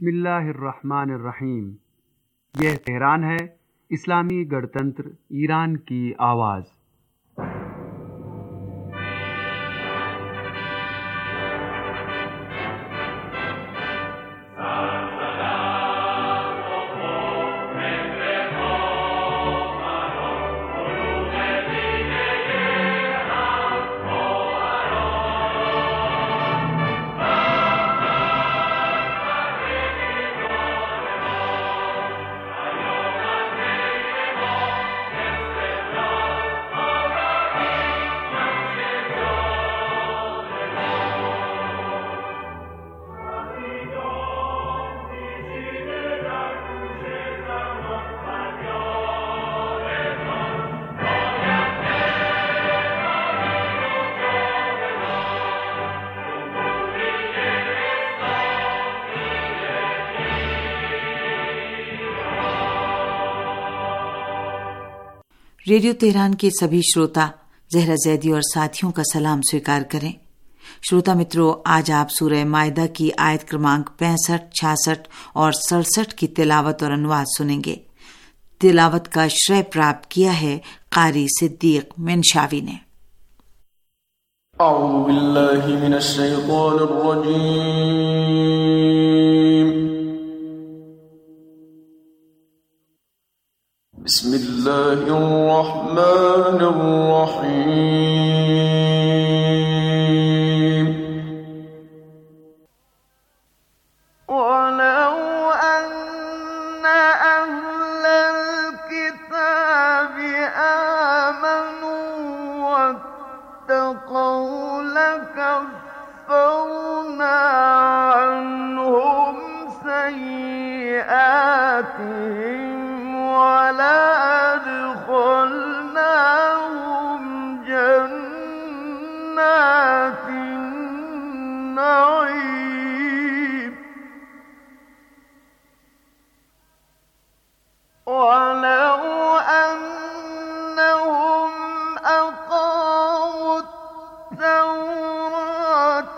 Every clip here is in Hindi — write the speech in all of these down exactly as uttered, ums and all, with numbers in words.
बिस्मिल्लाहिर्रहमानिर्रहीम। यह तेहरान है, इस्लामी गणतंत्र ईरान की आवाज़। रेडियो तेहरान के सभी श्रोता जहरा जैदी और साथियों का सलाम स्वीकार करें। श्रोता मित्रों, आज आप सूरह मायदा की आयत क्रमांक पैंसठ, छियासठ और सड़सठ की तिलावत और अनुवाद सुनेंगे। तिलावत का श्रेय प्राप्त किया है कारी सिद्दीक मिनशावी ने। अऊज़ु बिल्लाहि मिनश शैतानिर रजीम। बिस्मिल्लाहिर रहमानिर रहीम। वलौ अन्ना अहलल किताबि आमनू वत्तक़ौ लकफ़रना अन्हुम सय्यिआतिहिम وَلَأَدْخَلْنَاهُمْ جَنَّاتِ النَّعِيمِ وَلَوْ أَنَّهُمْ أَقَامُوا التَّوْرَاةَ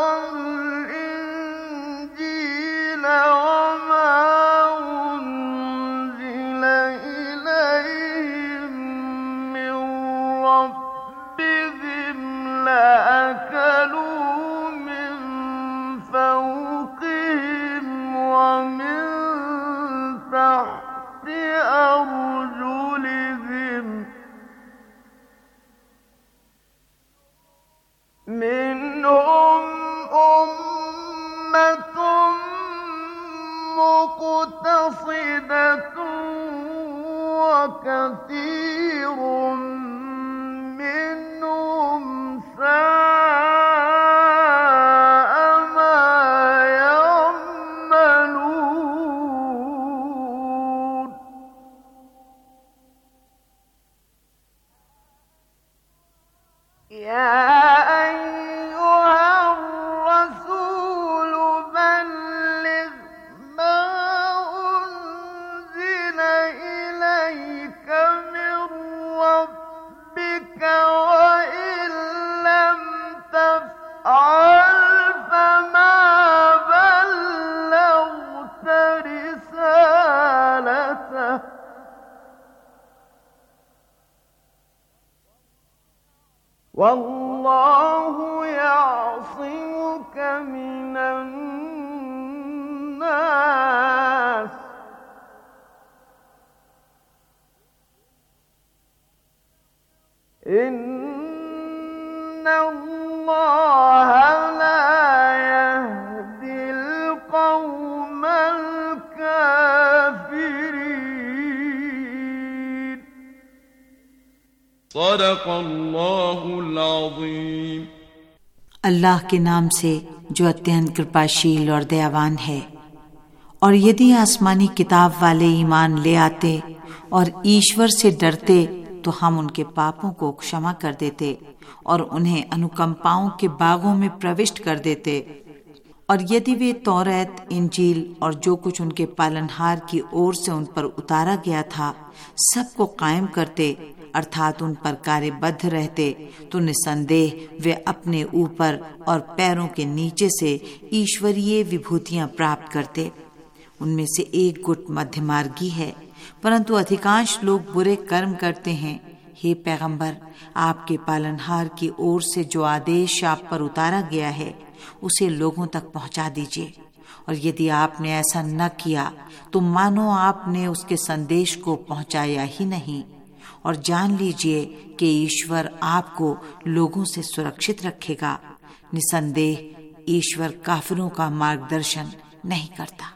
وَالْإِنجِيلَ وَمَا لأكلوا من فوقهم ومن تحت أرجلهم منهم أمة مقتصدة وكثير منهم ساء ما يعملون يا أيها الرسول بلغ ما أنزل إليك من ربك وإن لم تفعل فما بلغت رسالته والله يعصمك من الناس إن الله لا يهدي القوم الكافرين صدق الله العظيم। अल्लाह के नाम से जो अत्यंत कृपाशील और दयावान है। और यदि आसमानी किताब वाले ईमान ले आते और ईश्वर से डरते तो हम उनके पापों को क्षमा कर देते और उन्हें अनुकंपाओं के बागों में प्रविष्ट कर देते। और यदि वे तौरात, इंजील और जो कुछ उनके पालनहार की ओर से उन पर उतारा गया था सबको कायम करते अर्थात उन पर कार्यबद्ध रहते, तो निसंदेह वे अपने ऊपर और पैरों के नीचे से ईश्वरीय विभूतियां प्राप्त करते। उनमें से एक गुट मध्यमार्गी है, परंतु अधिकांश लोग बुरे कर्म करते हैं। हे पैगंबर, आपके पालनहार की ओर से जो आदेश आप पर उतारा गया है उसे लोगों तक पहुंचा दीजिए, और यदि आपने ऐसा न किया तो मानो आपने उसके संदेश को पहुंचाया ही नहीं। और जान लीजिए कि ईश्वर आपको लोगों से सुरक्षित रखेगा। निसंदेह ईश्वर काफिरों का मार्गदर्शन नहीं करता।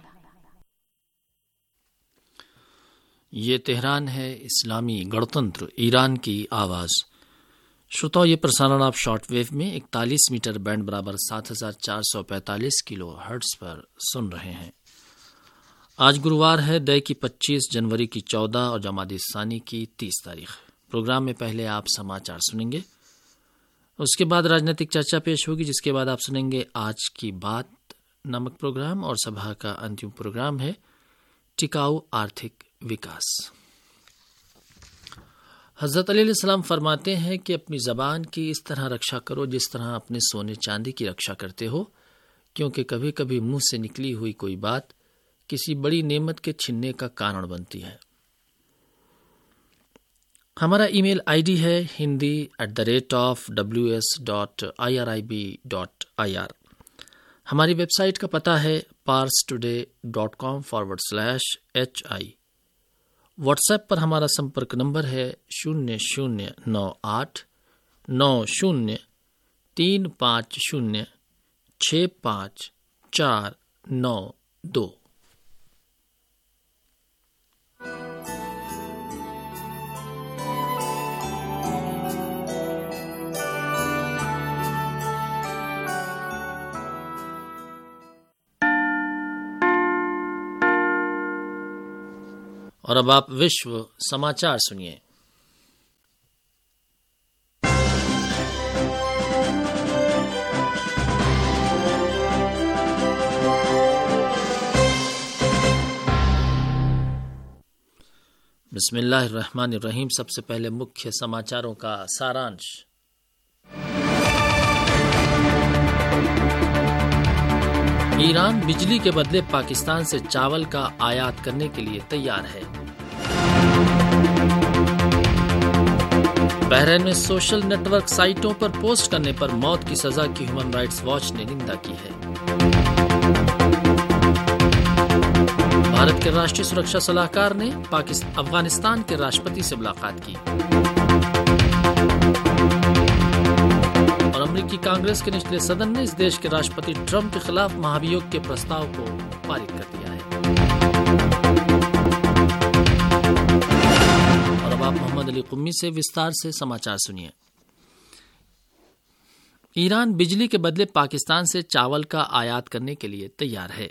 ये तेहरान है, इस्लामी गणतंत्र ईरान की आवाज़। श्रोताओं, ये प्रसारण आप शॉर्टवेव में इकतालीस मीटर बैंड बराबर सात हजार चार सौ पैंतालीस किलो हर्ट्ज पर सुन रहे हैं। आज गुरुवार है, दय की पच्चीस, जनवरी की चौदह और जमादी सानी की तीस तारीख। प्रोग्राम में पहले आप समाचार सुनेंगे, उसके बाद राजनीतिक चर्चा पेश होगी, जिसके बाद आप सुनेंगे आज की बात नामक प्रोग्राम, और सभा का अंतिम प्रोग्राम है टिकाऊ आर्थिक विकास। हज़रत अली अलैहिस्सलाम फरमाते हैं कि अपनी ज़बान की इस तरह रक्षा करो जिस तरह अपने सोने चांदी की रक्षा करते हो, क्योंकि कभी कभी मुंह से निकली हुई कोई बात किसी बड़ी नेमत के छिनने का कारण बनती है। हमारा ईमेल आईडी है Hindi at the rate of W S dot I R I B dot I R. हमारी वेबसाइट का पता है Pars today dot com forward slash H I. WhatsApp पर हमारा संपर्क नंबर है शून्य शून्य नौ आठ नौ शून्य तीन पाँच शून्य छः पाँच चार नौ दो। और अब आप विश्व समाचार सुनिए। बिस्मिल्लाहिर्रहमानिर्रहीम। सबसे पहले मुख्य समाचारों का सारांश। ईरान बिजली के बदले पाकिस्तान से चावल का आयात करने के लिए तैयार है। बहरीन में सोशल नेटवर्क साइटों पर पोस्ट करने पर मौत की सजा की ह्यूमन राइट्स वॉच ने निंदा की है। भारत के राष्ट्रीय सुरक्षा सलाहकार ने पाकिस्तान अफगानिस्तान के राष्ट्रपति से मुलाकात की। और अमेरिकी कांग्रेस के निचले सदन ने इस देश के राष्ट्रपति ट्रंप के खिलाफ महाभियोग के प्रस्ताव को पारित कर दिया है। और अब आप मोहम्मद अली कुम्मी से विस्तार से समाचार सुनिए। ईरान बिजली के बदले पाकिस्तान से चावल का आयात करने के लिए तैयार है।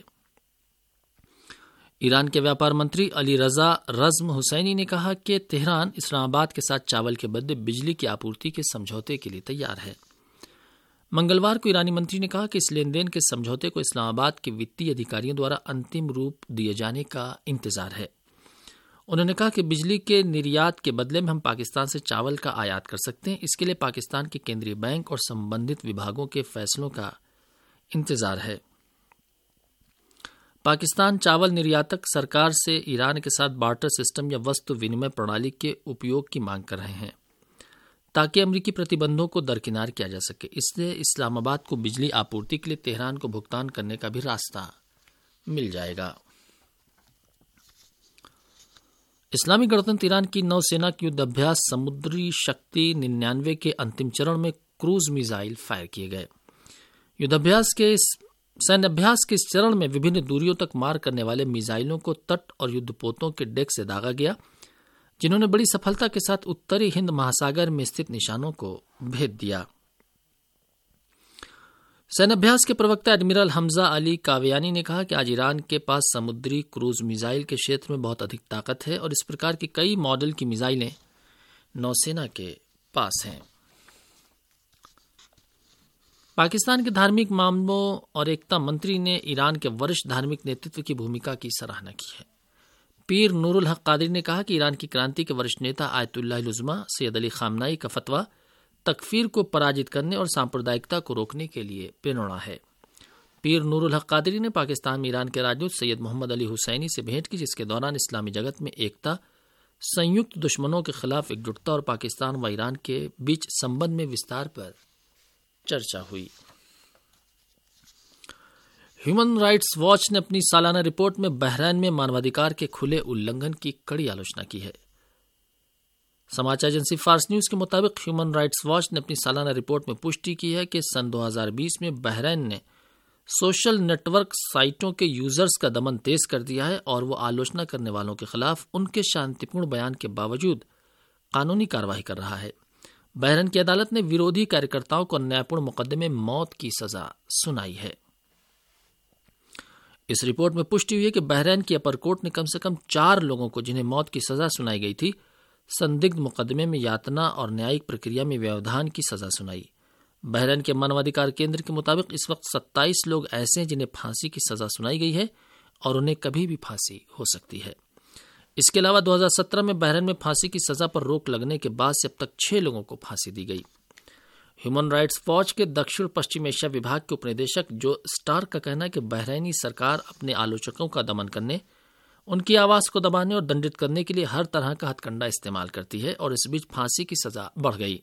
ईरान के व्यापार मंत्री अली रजा रज़्म हुसैनी ने कहा कि तेहरान इस्लामाबाद के साथ चावल के बदले बिजली की आपूर्ति के समझौते के लिए तैयार है। मंगलवार को ईरानी मंत्री ने कहा कि इस लेन देन के समझौते को इस्लामाबाद के वित्तीय अधिकारियों द्वारा अंतिम रूप दिए जाने का इंतजार है। उन्होंने कहा कि बिजली के निर्यात के बदले में हम पाकिस्तान से चावल का आयात कर सकते हैं। इसके लिए पाकिस्तान के केंद्रीय बैंक और संबंधित विभागों के फैसलों का इंतजार है। पाकिस्तान चावल निर्यातक सरकार से ईरान के साथ बार्टर सिस्टम या वस्तु विनिमय प्रणाली के उपयोग की मांग कर रहे हैं ताकि अमेरिकी प्रतिबंधों को दरकिनार किया जा सके। इससे इस्लामाबाद को बिजली आपूर्ति के लिए तेहरान को भुगतान करने का भी रास्ता मिल जाएगा। इस्लामी गणतंत्र ईरान की नौसेना की युद्ध अभ्यास समुद्री शक्ति निन्यानवे के अंतिम चरण में क्रूज मिसाइल फायर किए गए। युद्धाभ्यास के इस सैन्य अभ्यास के इस चरण में विभिन्न दूरियों तक मार करने वाले मिसाइलों को तट और युद्धपोतों के डेक से दागा गया, जिन्होंने बड़ी सफलता के साथ उत्तरी हिंद महासागर में स्थित निशानों को भेद दिया। सैन्य अभ्यास के प्रवक्ता एडमिरल हमजा अली कावियानी ने कहा कि आज ईरान के पास समुद्री क्रूज मिसाइल के क्षेत्र में बहुत अधिक ताकत है और इस प्रकार की कई मॉडल की मिसाइलें नौसेना के पास हैं। पाकिस्तान के धार्मिक मामलों और एकता मंत्री ने ईरान के वरिष्ठ धार्मिक नेतृत्व की भूमिका की सराहना की है। पीर नूरुल हक कादरी ने कहा कि ईरान की क्रांति के वरिष्ठ नेता आयतुल्लाह उज़्मा सैयद अली खामनाई का फतवा तकफीर को पराजित करने और सांप्रदायिकता को रोकने के लिए प्रेरणा है। पीर नूरुल हक कादरी ने पाकिस्तान में ईरान के राजदूत सैयद मोहम्मद अली हुसैनी से भेंट की, जिसके दौरान इस्लामी जगत में एकता, संयुक्त दुश्मनों के खिलाफ एकजुटता और पाकिस्तान व ईरान के बीच संबंध में विस्तार पर चर्चा हुई। ह्यूमन राइट्स वॉच ने अपनी सालाना रिपोर्ट में बहरीन में मानवाधिकार के खुले उल्लंघन की कड़ी आलोचना की है। समाचार एजेंसी फार्स न्यूज के मुताबिक ह्यूमन राइट्स वॉच ने अपनी सालाना रिपोर्ट में पुष्टि की है कि सन दो हज़ार बीस में बहरीन ने सोशल नेटवर्क साइटों के यूजर्स का दमन तेज कर दिया है और वो आलोचना करने वालों के खिलाफ उनके शांतिपूर्ण बयान के बावजूद कानूनी कार्रवाई कर रहा है। बहरीन की अदालत ने विरोधी कार्यकर्ताओं को न्यायपूर्ण मुकदमे में मौत की सजा सुनाई है। इस रिपोर्ट में पुष्टि हुई है कि बहरीन की अपर कोर्ट ने कम से कम चार लोगों को, जिन्हें मौत की सजा सुनाई गई थी, संदिग्ध मुकदमे में यातना और न्यायिक प्रक्रिया में व्यवधान की सजा सुनाई। बहरीन के मानवाधिकार केंद्र के मुताबिक इस वक्त सत्ताईस लोग ऐसे हैं जिन्हें फांसी की सजा सुनाई गई है और उन्हें कभी भी फांसी हो सकती है। इसके अलावा दो हज़ार सत्रह में बहरीन में फांसी की सजा पर रोक लगने के बाद से अब तक छह लोगों को फांसी दी गई। ह्यूमन राइट्स वॉच के दक्षिण पश्चिम एशिया विभाग के उपनिदेशक जो स्टार का कहना है कि बहरीनी सरकार अपने आलोचकों का दमन करने, उनकी आवाज को दबाने और दंडित करने के लिए हर तरह का हथकंडा इस्तेमाल करती है और इस बीच फांसी की सजा बढ़ गई।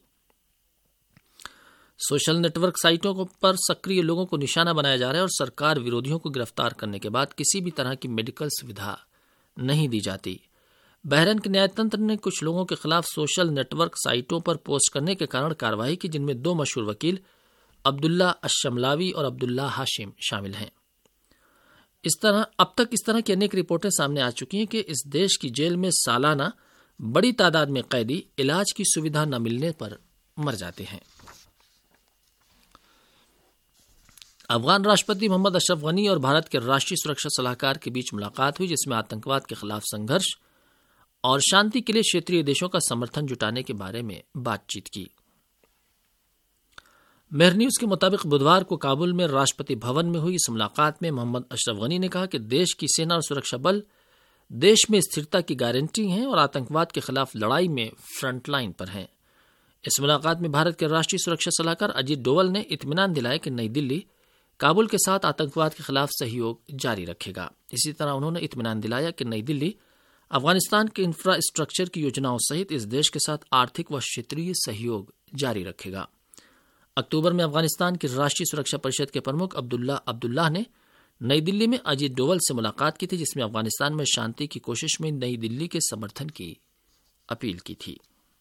सोशल नेटवर्क साइटों पर सक्रिय लोगों को निशाना बनाया जा रहा है और सरकार विरोधियों को गिरफ्तार करने के बाद किसी भी तरह की मेडिकल सुविधा नहीं दी जाती। बहरीन के न्यायतंत्र ने कुछ लोगों के खिलाफ सोशल नेटवर्क साइटों पर पोस्ट करने के कारण कार्रवाई की, जिनमें दो मशहूर वकील अब्दुल्ला अशमलावी और अब्दुल्ला हाशिम शामिल हैं। इस तरह अब तक इस तरह की अनेक रिपोर्टें सामने आ चुकी हैं कि इस देश की जेल में सालाना बड़ी तादाद में कैदी इलाज की सुविधा न मिलने पर मर जाते हैं। अफगान राष्ट्रपति मोहम्मद अशरफ गनी और भारत के राष्ट्रीय सुरक्षा सलाहकार के बीच मुलाकात हुई, जिसमें आतंकवाद के खिलाफ संघर्ष और शांति के लिए क्षेत्रीय देशों का समर्थन जुटाने के बारे में बातचीत की। मेहर न्यूज के मुताबिक बुधवार को काबुल में राष्ट्रपति भवन में हुई इस मुलाकात में मोहम्मद अशरफ गनी ने कहा कि देश की सेना और सुरक्षा बल देश में स्थिरता की गारंटी हैं और आतंकवाद के खिलाफ लड़ाई में फ्रंटलाइन पर हैं। इस मुलाकात में भारत के राष्ट्रीय सुरक्षा सलाहकार अजीत डोवल ने इत्मीनान दिलाया कि नई दिल्ली काबुल के साथ आतंकवाद के खिलाफ सहयोग जारी रखेगा। इसी तरह उन्होंने इत्मीनान दिलाया कि नई दिल्ली अफगानिस्तान के इंफ्रास्ट्रक्चर की योजनाओं सहित इस देश के साथ आर्थिक व क्षेत्रीय सहयोग जारी रखेगा। अक्टूबर में अफगानिस्तान की राष्ट्रीय सुरक्षा परिषद के प्रमुख अब्दुल्ला अब्दुल्लाह ने नई दिल्ली में अजीत डोवल से मुलाकात की थी, जिसमें अफगानिस्तान में शांति की कोशिश में नई दिल्ली के समर्थन की अपील की थी।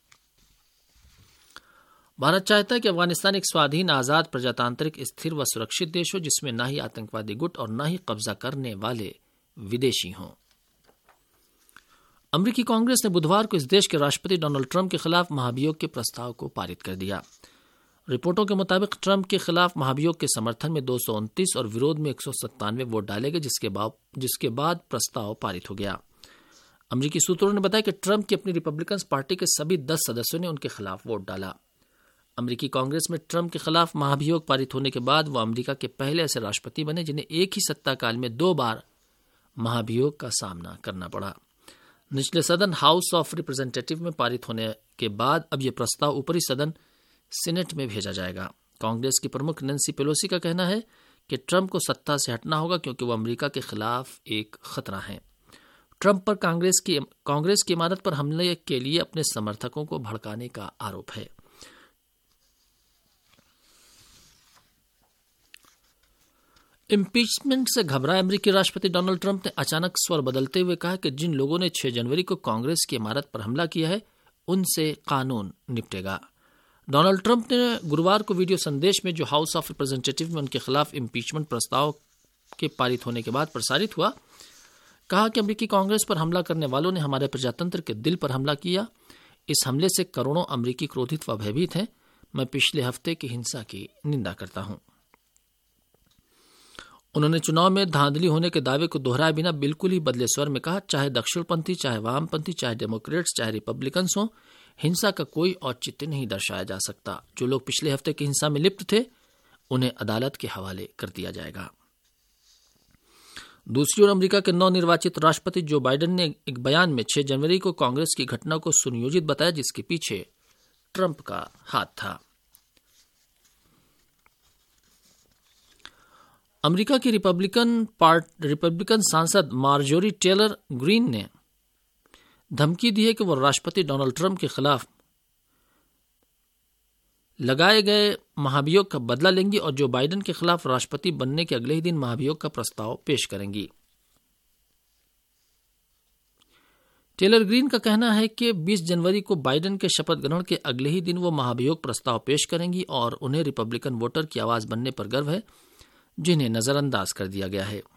भारत चाहता है कि अफगानिस्तान एक स्वाधीन, आजाद, प्रजातांत्रिक, स्थिर व सुरक्षित देश हो, जिसमें न ही आतंकवादी गुट और न ही कब्जा करने वाले विदेशी हों। अमेरिकी कांग्रेस ने बुधवार को इस देश के राष्ट्रपति डोनाल्ड ट्रंप के खिलाफ महाभियोग के प्रस्ताव को पारित कर दिया। रिपोर्टों के मुताबिक ट्रंप के खिलाफ महाभियोग के समर्थन में दो सौ उनतीस और विरोध में एक सौ सत्तानवे वोट डाले गए, जिसके बाद जिसके बाद प्रस्ताव पारित हो गया। अमेरिकी सूत्रों ने बताया कि ट्रंप की अपनी रिपब्लिकन पार्टी के सभी दस सदस्यों ने उनके खिलाफ वोट डाला। अमेरिकी कांग्रेस में ट्रंप के खिलाफ महाभियोग पारित होने के बाद वह अमेरिका के पहले ऐसे राष्ट्रपति बने जिन्हें एक ही सत्ता काल में दो बार महाभियोग का सामना करना पड़ा। निचले सदन हाउस ऑफ रिप्रेजेंटेटिव में पारित होने के बाद अब यह प्रस्ताव ऊपरी सदन सीनेट में भेजा जाएगा। कांग्रेस की प्रमुख नैन्सी पेलोसी का कहना है कि ट्रंप को सत्ता से हटना होगा क्योंकि वह अमेरिका के खिलाफ एक खतरा है। ट्रंप पर कांग्रेस की कांग्रेस की इमारत पर हमले के लिए अपने समर्थकों को भड़काने का आरोप है। इम्पीचमेंट से घबराए अमेरिकी राष्ट्रपति डोनाल्ड ट्रंप ने अचानक स्वर बदलते हुए कहा कि जिन लोगों ने छह जनवरी को कांग्रेस की इमारत पर हमला किया है उनसे कानून निपटेगा। डोनाल्ड ट्रंप ने गुरुवार को वीडियो संदेश में जो हाउस ऑफ रिप्रेजेंटेटिव में उनके खिलाफ इम्पीचमेंट प्रस्ताव के पारित होने के बाद प्रसारित हुआ, कहा कि अमेरिकी कांग्रेस पर हमला करने वालों ने हमारे प्रजातंत्र के दिल पर हमला किया। इस हमले से करोड़ों अमेरिकी क्रोधित व भयभीत हैं। मैं पिछले हफ्ते की हिंसा की निंदा करता हूं। उन्होंने चुनाव में धांधली होने के दावे को दोहराए बिना बिल्कुल ही बदले स्वर में कहा, चाहे दक्षिणपंथी, चाहे वामपंथी, चाहे डेमोक्रेट्स, चाहे रिपब्लिकन्स हों, हिंसा का कोई औचित्य नहीं दर्शाया जा सकता। जो लोग पिछले हफ्ते की हिंसा में लिप्त थे उन्हें अदालत के हवाले कर दिया जाएगा। दूसरी ओर अमेरिका के नवनिर्वाचित राष्ट्रपति जो बाइडेन ने एक बयान में छह जनवरी को कांग्रेस की घटना को सुनियोजित बताया, जिसके पीछे ट्रंप का हाथ था। अमेरिका की रिपब्लिकन पार्ट रिपब्लिकन सांसद मार्जोरी टेलर ग्रीन ने धमकी दी है कि वो राष्ट्रपति डोनाल्ड ट्रंप के खिलाफ लगाए गए महाभियोग का बदला लेंगी और जो बाइडेन के खिलाफ राष्ट्रपति बनने के अगले ही दिन महाभियोग का प्रस्ताव पेश करेंगी। टेलर ग्रीन का कहना है कि बीस जनवरी को बाइडेन के शपथ ग्रहण के अगले ही दिन वो महाभियोग प्रस्ताव पेश करेंगी और उन्हें रिपब्लिकन वोटर की आवाज बनने पर गर्व है जिन्हें नजरअंदाज कर दिया गया है।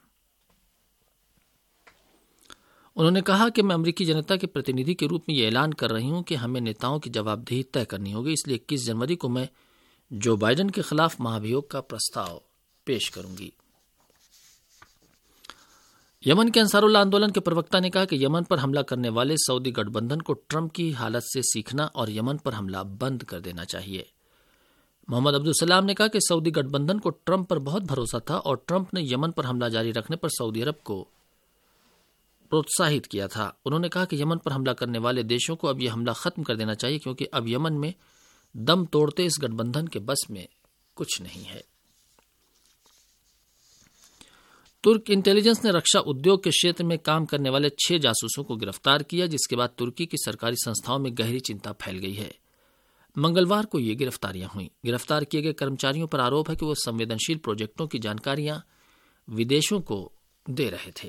उन्होंने कहा कि मैं अमेरिकी जनता के प्रतिनिधि के रूप में ये ऐलान कर रही हूं कि हमें नेताओं की जवाबदेही तय करनी होगी, इसलिए इक्कीस जनवरी को मैं जो बाइडेन के खिलाफ महाभियोग का प्रस्ताव पेश करूंगी। यमन के अंसारुल्लाह आंदोलन के प्रवक्ता ने कहा कि यमन पर हमला करने वाले सऊदी गठबंधन को ट्रंप की हालत से सीखना और यमन पर हमला बंद कर देना चाहिए। मोहम्मद अब्दुल सलाम ने कहा कि सऊदी गठबंधन को ट्रंप पर बहुत भरोसा था और ट्रंप ने यमन पर हमला जारी रखने पर सऊदी अरब को प्रोत्साहित किया था। उन्होंने कहा कि यमन पर हमला करने वाले देशों को अब यह हमला खत्म कर देना चाहिए क्योंकि अब यमन में दम तोड़ते इस गठबंधन के बस में कुछ नहीं है। तुर्क इंटेलिजेंस ने रक्षा उद्योग के क्षेत्र में काम करने वाले छह जासूसों को गिरफ्तार किया, जिसके बाद तुर्की की सरकारी संस्थाओं में गहरी चिंता फैल गई है। मंगलवार को ये गिरफ्तारियां हुई। गिरफ्तार किए गए कर्मचारियों पर आरोप है कि वो संवेदनशील प्रोजेक्टों की जानकारियां विदेशों को दे रहे थे।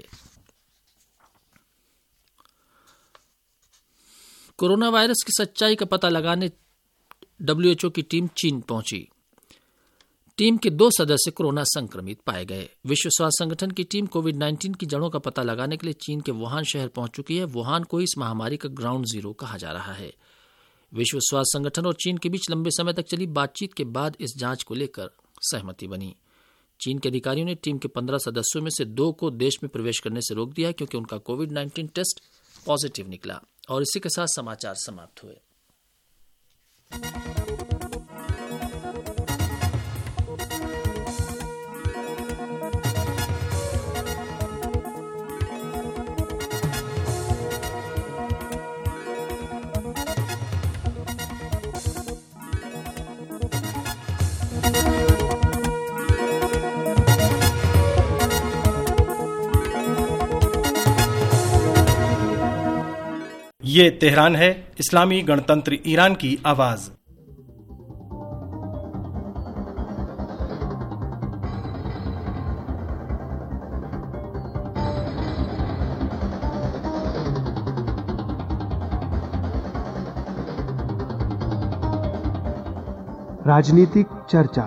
कोरोना वायरस की सच्चाई का पता लगाने डब्ल्यूएचओ की टीम चीन पहुंची। टीम के दो सदस्य कोरोना संक्रमित पाए गए। विश्व स्वास्थ्य संगठन की टीम कोविड नाइन्टीन की जड़ों का पता लगाने के लिए चीन के वुहान शहर पहुंच चुकी है। वुहान को इस महामारी का ग्राउंड जीरो कहा जा रहा है। विश्व स्वास्थ्य संगठन और चीन के बीच लंबे समय तक चली बातचीत के बाद इस जांच को लेकर सहमति बनी। चीन के अधिकारियों ने टीम के पंद्रह सदस्यों में से दो को देश में प्रवेश करने से रोक दिया क्योंकि उनका कोविड नाइन्टीन टेस्ट पॉजिटिव निकला। और इसी के साथ समाचार समाप्त हुए। ये तेहरान है, इस्लामी गणतंत्र ईरान की आवाज। राजनीतिक चर्चा।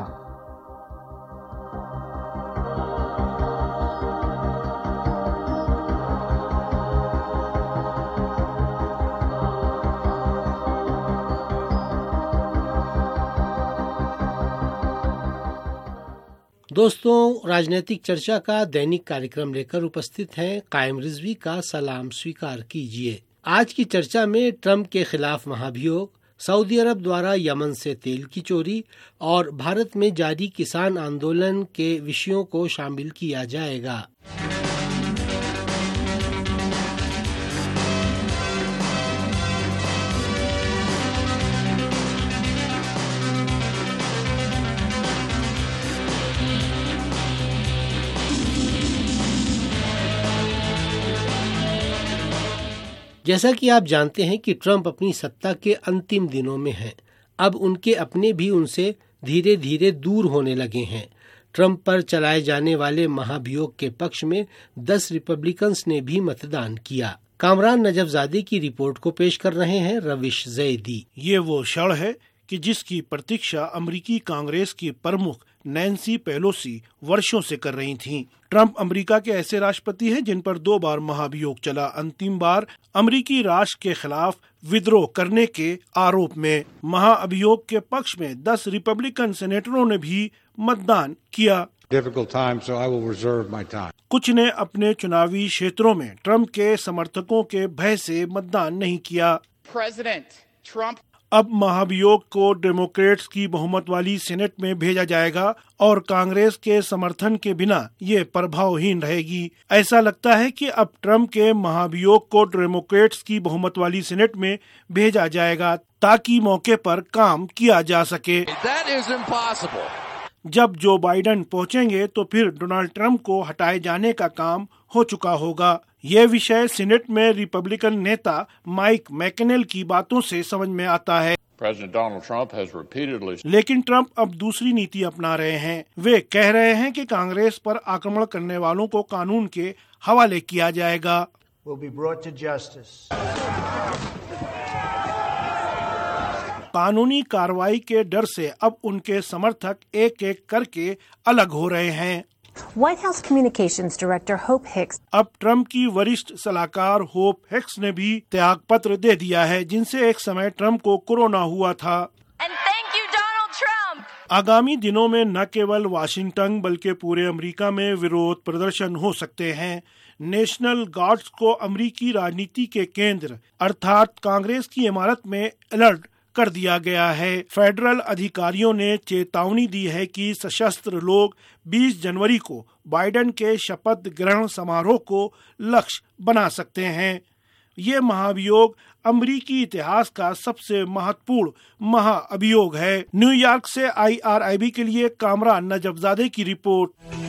दोस्तों, राजनीतिक चर्चा का दैनिक कार्यक्रम लेकर उपस्थित हैं कायम रिजवी का सलाम स्वीकार कीजिए। आज की चर्चा में ट्रंप के खिलाफ महाभियोग, सऊदी अरब द्वारा यमन से तेल की चोरी और भारत में जारी किसान आंदोलन के विषयों को शामिल किया जाएगा। जैसा कि आप जानते हैं कि ट्रंप अपनी सत्ता के अंतिम दिनों में हैं। अब उनके अपने भी उनसे धीरे धीरे दूर होने लगे हैं। ट्रंप पर चलाए जाने वाले महाभियोग के पक्ष में दस रिपब्लिकन्स ने भी मतदान किया। कामरान नजफजादे की रिपोर्ट को पेश कर रहे हैं रविश जैदी। ये वो क्षण है कि जिसकी प्रतीक्षा अमेरिकी कांग्रेस की प्रमुख नैन्सी पेलोसी वर्षों से कर रही थीं। ट्रंप अमेरिका के ऐसे राष्ट्रपति हैं जिन पर दो बार महाभियोग चला। अंतिम बार अमेरिकी राष्ट्र के खिलाफ विद्रोह करने के आरोप में। महाअभियोग के पक्ष में दस रिपब्लिकन सेनेटरों ने भी मतदान किया। Time, so I will reserve my time. कुछ ने अपने चुनावी क्षेत्रों में ट्रंप के समर्थकों के भय से मतदान नहीं किया। President Trump अब महाभियोग को डेमोक्रेट्स की बहुमत वाली सेनेट में भेजा जाएगा और कांग्रेस के समर्थन के बिना ये प्रभावहीन रहेगी। ऐसा लगता है कि अब ट्रंप के महाभियोग को डेमोक्रेट्स की बहुमत वाली सेनेट में भेजा जाएगा ताकि मौके पर काम किया जा सके। That is impossible. जब जो बाइडेन पहुंचेंगे तो फिर डोनाल्ड ट्रंप को हटाए जाने का काम हो चुका होगा। ये विषय सीनेट में रिपब्लिकन नेता माइक मैकेनेल की बातों से समझ में आता है। President Donald Trump has repeatedly... लेकिन ट्रंप अब दूसरी नीति अपना रहे हैं। वे कह रहे हैं कि कांग्रेस पर आक्रमण करने वालों को कानून के हवाले किया जाएगा। Will be brought to justice. कानूनी कार्रवाई के डर से अब उनके समर्थक एक एक करके अलग हो रहे हैं। White House Communications Director Hope Hicks अब ट्रंप की वरिष्ठ सलाहकार होप हिक्स ने भी त्याग पत्र दे दिया है, जिनसे एक समय ट्रंप को कोरोना हुआ था। And thank you, Donald Trump. आगामी दिनों में न केवल वाशिंगटन बल्कि पूरे अमेरिका में विरोध प्रदर्शन हो सकते हैं। नेशनल गार्ड्स को अमेरिकी राजनीति के केंद्र अर्थात कांग्रेस की इमारत में अलर्ट कर दिया गया है। फेडरल अधिकारियों ने चेतावनी दी है कि सशस्त्र लोग बीस जनवरी को बाइडेन के शपथ ग्रहण समारोह को लक्ष्य बना सकते हैं। ये महाभियोग अमेरिकी इतिहास का सबसे महत्वपूर्ण महाअभियोग है। न्यूयॉर्क से आई आर आई बी के लिए कामरान नजफजादे की रिपोर्ट।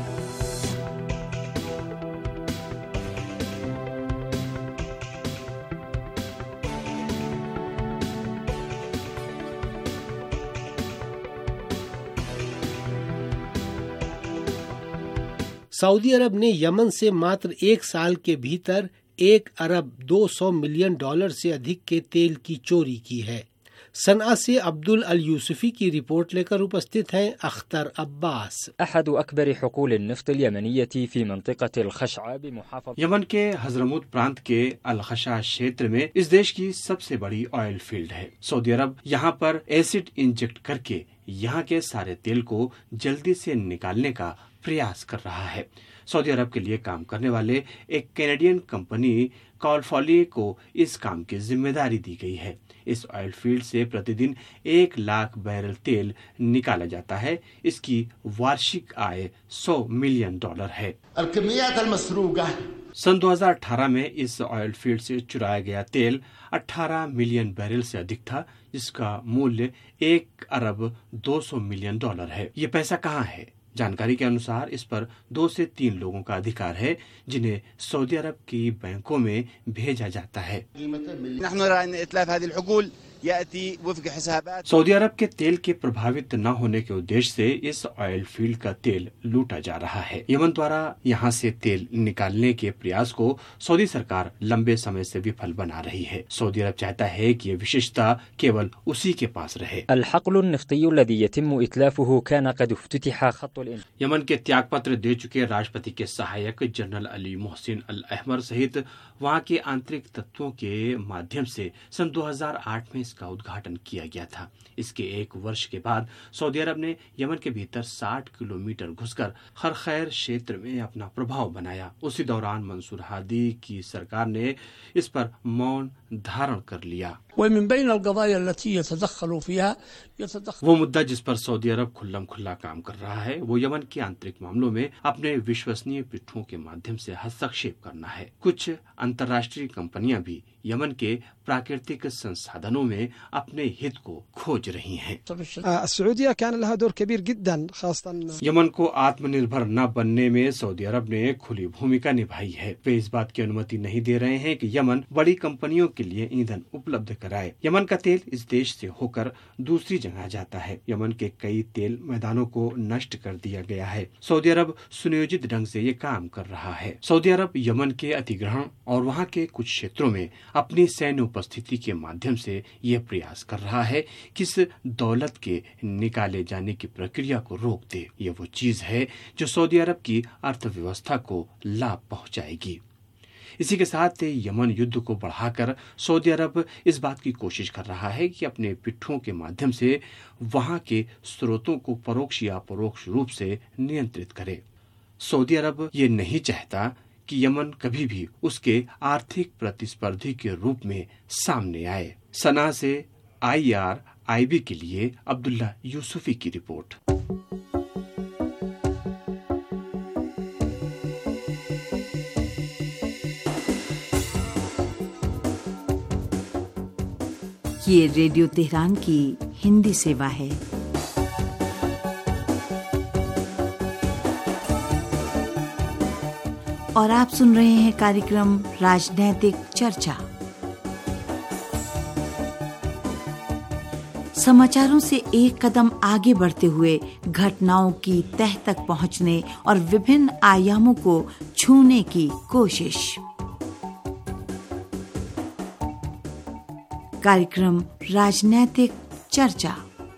सऊदी अरब ने यमन से मात्र एक साल के भीतर एक अरब दो सौ मिलियन डॉलर से अधिक के तेल की चोरी की है। सनआ से अब्दुल अल यूसुफी की रिपोर्ट लेकर उपस्थित हैं अख्तर अब्बास। अहद अकबर हुकूल निफ्त यमनियती फी मंतिक़त अल-खशआ बिमुहाफ़ज़त यमन के हजरमूत प्रांत के अल-खशा क्षेत्र में इस देश की सबसे बड़ी ऑयल फील्ड है। सऊदी अरब यहाँ पर एसिड इंजेक्ट करके यहाँ के सारे तेल को जल्दी से निकालने का प्रयास कर रहा है। सऊदी अरब के लिए काम करने वाले एक कैनेडियन कंपनी कॉलफॉली को इस काम की जिम्मेदारी दी गई है। इस ऑयल फील्ड से प्रतिदिन एक लाख बैरल तेल निकाला जाता है। इसकी वार्षिक आय सौ मिलियन डॉलर है। सन दो हज़ार अठारह में इस ऑयल फील्ड से चुराया गया तेल अठारह मिलियन बैरल से अधिक था, जिसका मूल्य एक अरब दो सौ मिलियन डॉलर है। ये पैसा कहाँ है? जानकारी के अनुसार इस पर दो से तीन लोगों का अधिकार है, जिन्हें सऊदी अरब की बैंकों में भेजा जाता है। सऊदी अरब के तेल के प्रभावित न होने के उद्देश्य से इस ऑयल फील्ड का तेल लूटा जा रहा है। यमन द्वारा यहाँ से तेल निकालने के प्रयास को सऊदी सरकार लंबे समय से विफल बना रही है। सऊदी अरब चाहता है कि ये विशेषता केवल उसी के पास रहे। यमन के त्याग पत्र दे चुके राष्ट्रपति के सहायक general Ali Mohsin al Ahmar सहित वहाँ के आंतरिक तत्वों के माध्यम से सन दो हज़ार आठ में इसका उद्घाटन किया गया था। इसके एक वर्ष के बाद सऊदी अरब ने यमन के भीतर साठ किलोमीटर घुसकर हर खैर क्षेत्र में अपना प्रभाव बनाया। उसी दौरान मंसूर हादी की सरकार ने इस पर मौन धारण कर लिया। वो मुद्दा जिस पर सऊदी अरब खुल्लम खुल्ला काम कर रहा है वो यमन के आंतरिक मामलों में अपने विश्वसनीय पिट्ठों के माध्यम से हस्तक्षेप करना है। कुछ अंतर्राष्ट्रीय कंपनियां भी यमन के प्राकृतिक संसाधनों में अपने हित को खोज रही हैं। यमन को आत्मनिर्भर न बनने में सऊदी अरब ने खुली भूमिका निभाई है। वे इस बात की अनुमति नहीं दे रहे हैं कि यमन बड़ी कंपनियों के लिए ईंधन उपलब्ध कराए। यमन का तेल इस देश से होकर दूसरी जगह जाता है। यमन के कई तेल मैदानों को नष्ट कर दिया गया है। सऊदी अरब सुनियोजित ढंग से ये काम कर रहा है। सऊदी अरब यमन के अधिग्रहण और वहाँ के कुछ क्षेत्रों में अपनी सैन्य उपस्थिति के माध्यम से यह प्रयास कर रहा है कि इस दौलत के निकाले जाने की प्रक्रिया को रोक दे। ये वो चीज है जो सऊदी अरब की अर्थव्यवस्था को लाभ पहुंचाएगी। इसी के साथ यमन युद्ध को बढ़ाकर सऊदी अरब इस बात की कोशिश कर रहा है कि अपने पिट्ठों के माध्यम से वहां के स्रोतों को परोक्ष या परोक्ष रूप से नियंत्रित करे। सऊदी अरब ये नहीं चाहता कि यमन कभी भी उसके आर्थिक प्रतिस्पर्धी के रूप में सामने आए। सना से आई आर आई बी के लिए अब्दुल्ला यूसुफी की रिपोर्ट। ये रेडियो तेहरान की हिंदी सेवा है। और आप सुन रहे हैं कार्यक्रम राजनैतिक चर्चा। समाचारों से एक कदम आगे बढ़ते हुए घटनाओं की तह तक पहुंचने और विभिन्न आयामों को छूने की कोशिश। कार्यक्रम राजनैतिक चर्चा।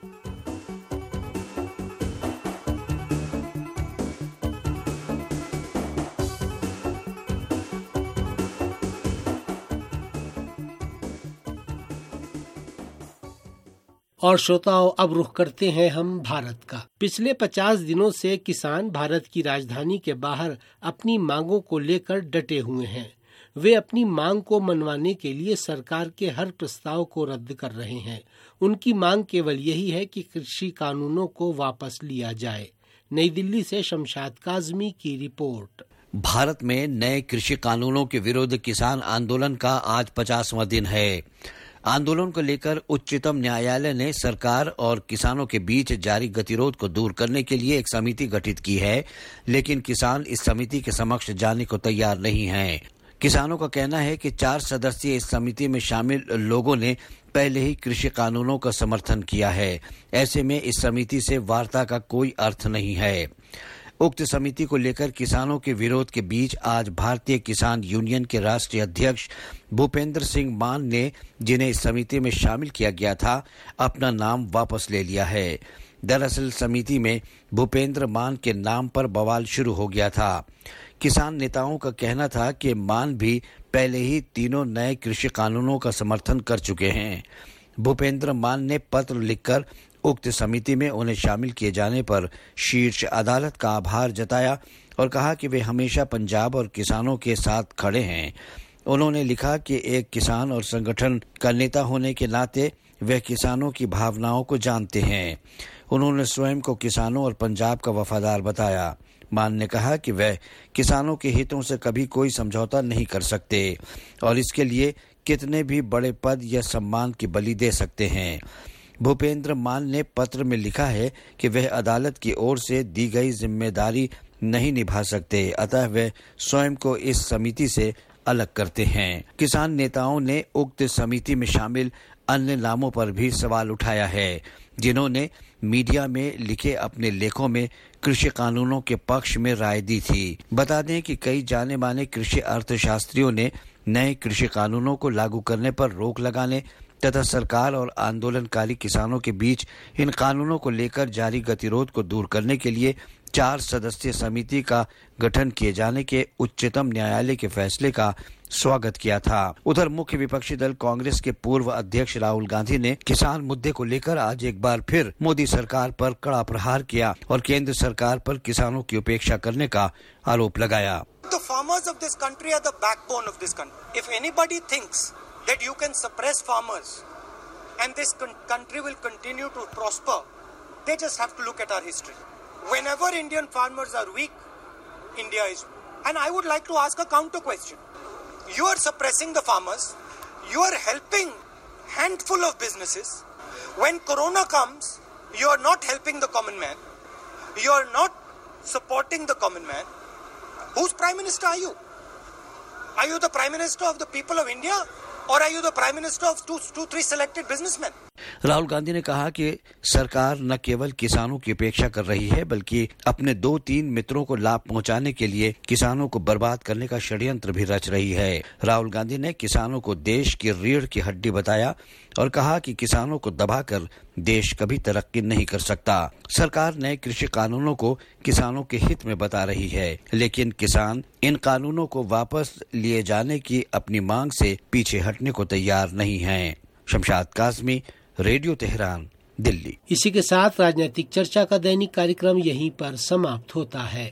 और श्रोताओं, अब रुख करते हैं हम भारत का। पिछले पचास दिनों से किसान भारत की राजधानी के बाहर अपनी मांगों को लेकर डटे हुए हैं। वे अपनी मांग को मनवाने के लिए सरकार के हर प्रस्ताव को रद्द कर रहे हैं। उनकी मांग केवल यही है कि कृषि कानूनों को वापस लिया जाए। नई दिल्ली से शमशाद काजमी की रिपोर्ट। भारत में नए कृषि कानूनों के विरुद्ध किसान आंदोलन का आज पचासवां दिन है। आंदोलन को लेकर उच्चतम न्यायालय ने सरकार और किसानों के बीच जारी गतिरोध को दूर करने के लिए एक समिति गठित की है, लेकिन किसान इस समिति के समक्ष जाने को तैयार नहीं हैं। किसानों का कहना है कि चार सदस्यीय इस समिति में शामिल लोगों ने पहले ही कृषि कानूनों का समर्थन किया है। ऐसे में इस समिति से वार्ता का कोई अर्थ नहीं है। उक्त समिति को लेकर किसानों के विरोध के बीच आज भारतीय किसान यूनियन के राष्ट्रीय अध्यक्ष भूपेंद्र सिंह मान ने, जिन्हें इस समिति में शामिल किया गया था, अपना नाम वापस ले लिया है। दरअसल समिति में भूपेंद्र मान के नाम पर बवाल शुरू हो गया था। किसान नेताओं का कहना था कि मान भी पहले ही तीनों नए कृषि कानूनों का समर्थन कर चुके हैं। भूपेंद्र मान ने पत्र लिखकर उक्त समिति में उन्हें शामिल किए जाने पर शीर्ष अदालत का आभार जताया और कहा कि वे हमेशा पंजाब और किसानों के साथ खड़े हैं। उन्होंने लिखा कि एक किसान और संगठन का नेता होने के नाते वे किसानों की भावनाओं को जानते हैं। उन्होंने स्वयं को किसानों और पंजाब का वफादार बताया। मान ने कहा कि वे किसानों के हितों से कभी कोई समझौता नहीं कर सकते और इसके लिए कितने भी बड़े पद या सम्मान की बलि दे सकते हैं। भूपेंद्र मान ने पत्र में लिखा है कि वह अदालत की ओर से दी गई जिम्मेदारी नहीं निभा सकते, अतः वे स्वयं को इस समिति से अलग करते हैं। किसान नेताओं ने उक्त समिति में शामिल अन्य नामों पर भी सवाल उठाया है, जिन्होंने मीडिया में लिखे अपने लेखों में कृषि कानूनों के पक्ष में राय दी थी। बता दें कि कई जाने माने कृषि अर्थशास्त्रियों ने नए कृषि कानूनों को लागू करने पर रोक लगाने तथा सरकार और आंदोलनकारी किसानों के बीच इन कानूनों को लेकर जारी गतिरोध को दूर करने के लिए चार सदस्यीय समिति का गठन किए जाने के उच्चतम न्यायालय के फैसले का स्वागत किया था। उधर मुख्य विपक्षी दल कांग्रेस के पूर्व अध्यक्ष राहुल गांधी ने किसान मुद्दे को लेकर आज एक बार फिर मोदी सरकार पर कड़ा प्रहार किया और केंद्र सरकार पर किसानों की उपेक्षा करने का आरोप लगाया। The farmers of this country are the backbone of this country. If anybody thinks that you can suppress farmers and this country will continue to prosper, they just have to look at our history. Whenever Indian farmers are weak, India is weak. And I would like to ask a counter question. You are suppressing the farmers, you are helping handful of businesses. When corona comes, you are not helping the common man, you are not supporting the common man. Whose prime minister are you? Are you the prime minister of the people of India or are you the prime minister of two, two, three selected businessmen? Rahul Gandhi ने कहा कि सरकार न केवल किसानों की उपेक्षा कर रही है, बल्कि अपने दो तीन मित्रों को लाभ पहुंचाने के लिए किसानों को बर्बाद करने का षड्यंत्र भी रच रही है। राहुल गांधी ने किसानों को देश की रीढ़ की हड्डी बताया और कहा कि किसानों को दबाकर देश कभी तरक्की नहीं कर सकता। सरकार नए कृषि कानूनों को किसानों के हित में बता रही है, लेकिन किसान इन कानूनों को वापस लिए जाने की अपनी मांग से पीछे हटने को तैयार नहीं हैं। Shamshad Kazmi, radio Tehran, Delhi. इसी के साथ राजनीतिक चर्चा का दैनिक कार्यक्रम यहीं पर समाप्त होता है।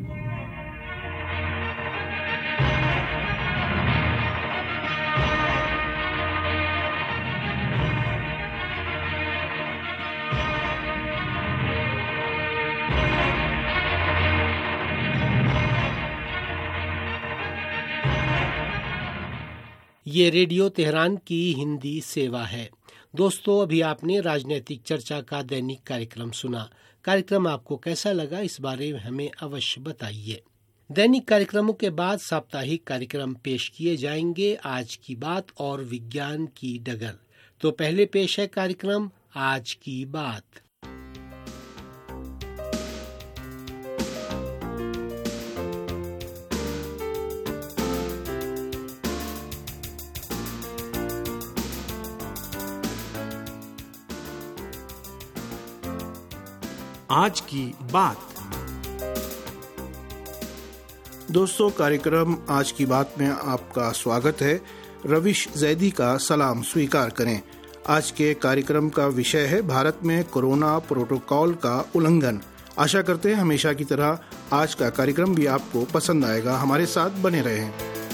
ये रेडियो तेहरान की हिंदी सेवा है। दोस्तों, अभी आपने राजनीतिक चर्चा का दैनिक कार्यक्रम सुना। कार्यक्रम आपको कैसा लगा, इस बारे में हमें अवश्य बताइए। दैनिक कार्यक्रमों के बाद साप्ताहिक कार्यक्रम पेश किए जाएंगे, आज की बात और विज्ञान की डगर। तो पहले पेश है कार्यक्रम आज की बात। आज की बात। दोस्तों, कार्यक्रम आज की बात में आपका स्वागत है। रविश जैदी का सलाम स्वीकार करें। आज के कार्यक्रम का विषय है भारत में कोरोना प्रोटोकॉल का उल्लंघन। आशा करते हैं हमेशा की तरह आज का कार्यक्रम भी आपको पसंद आएगा। हमारे साथ बने रहें।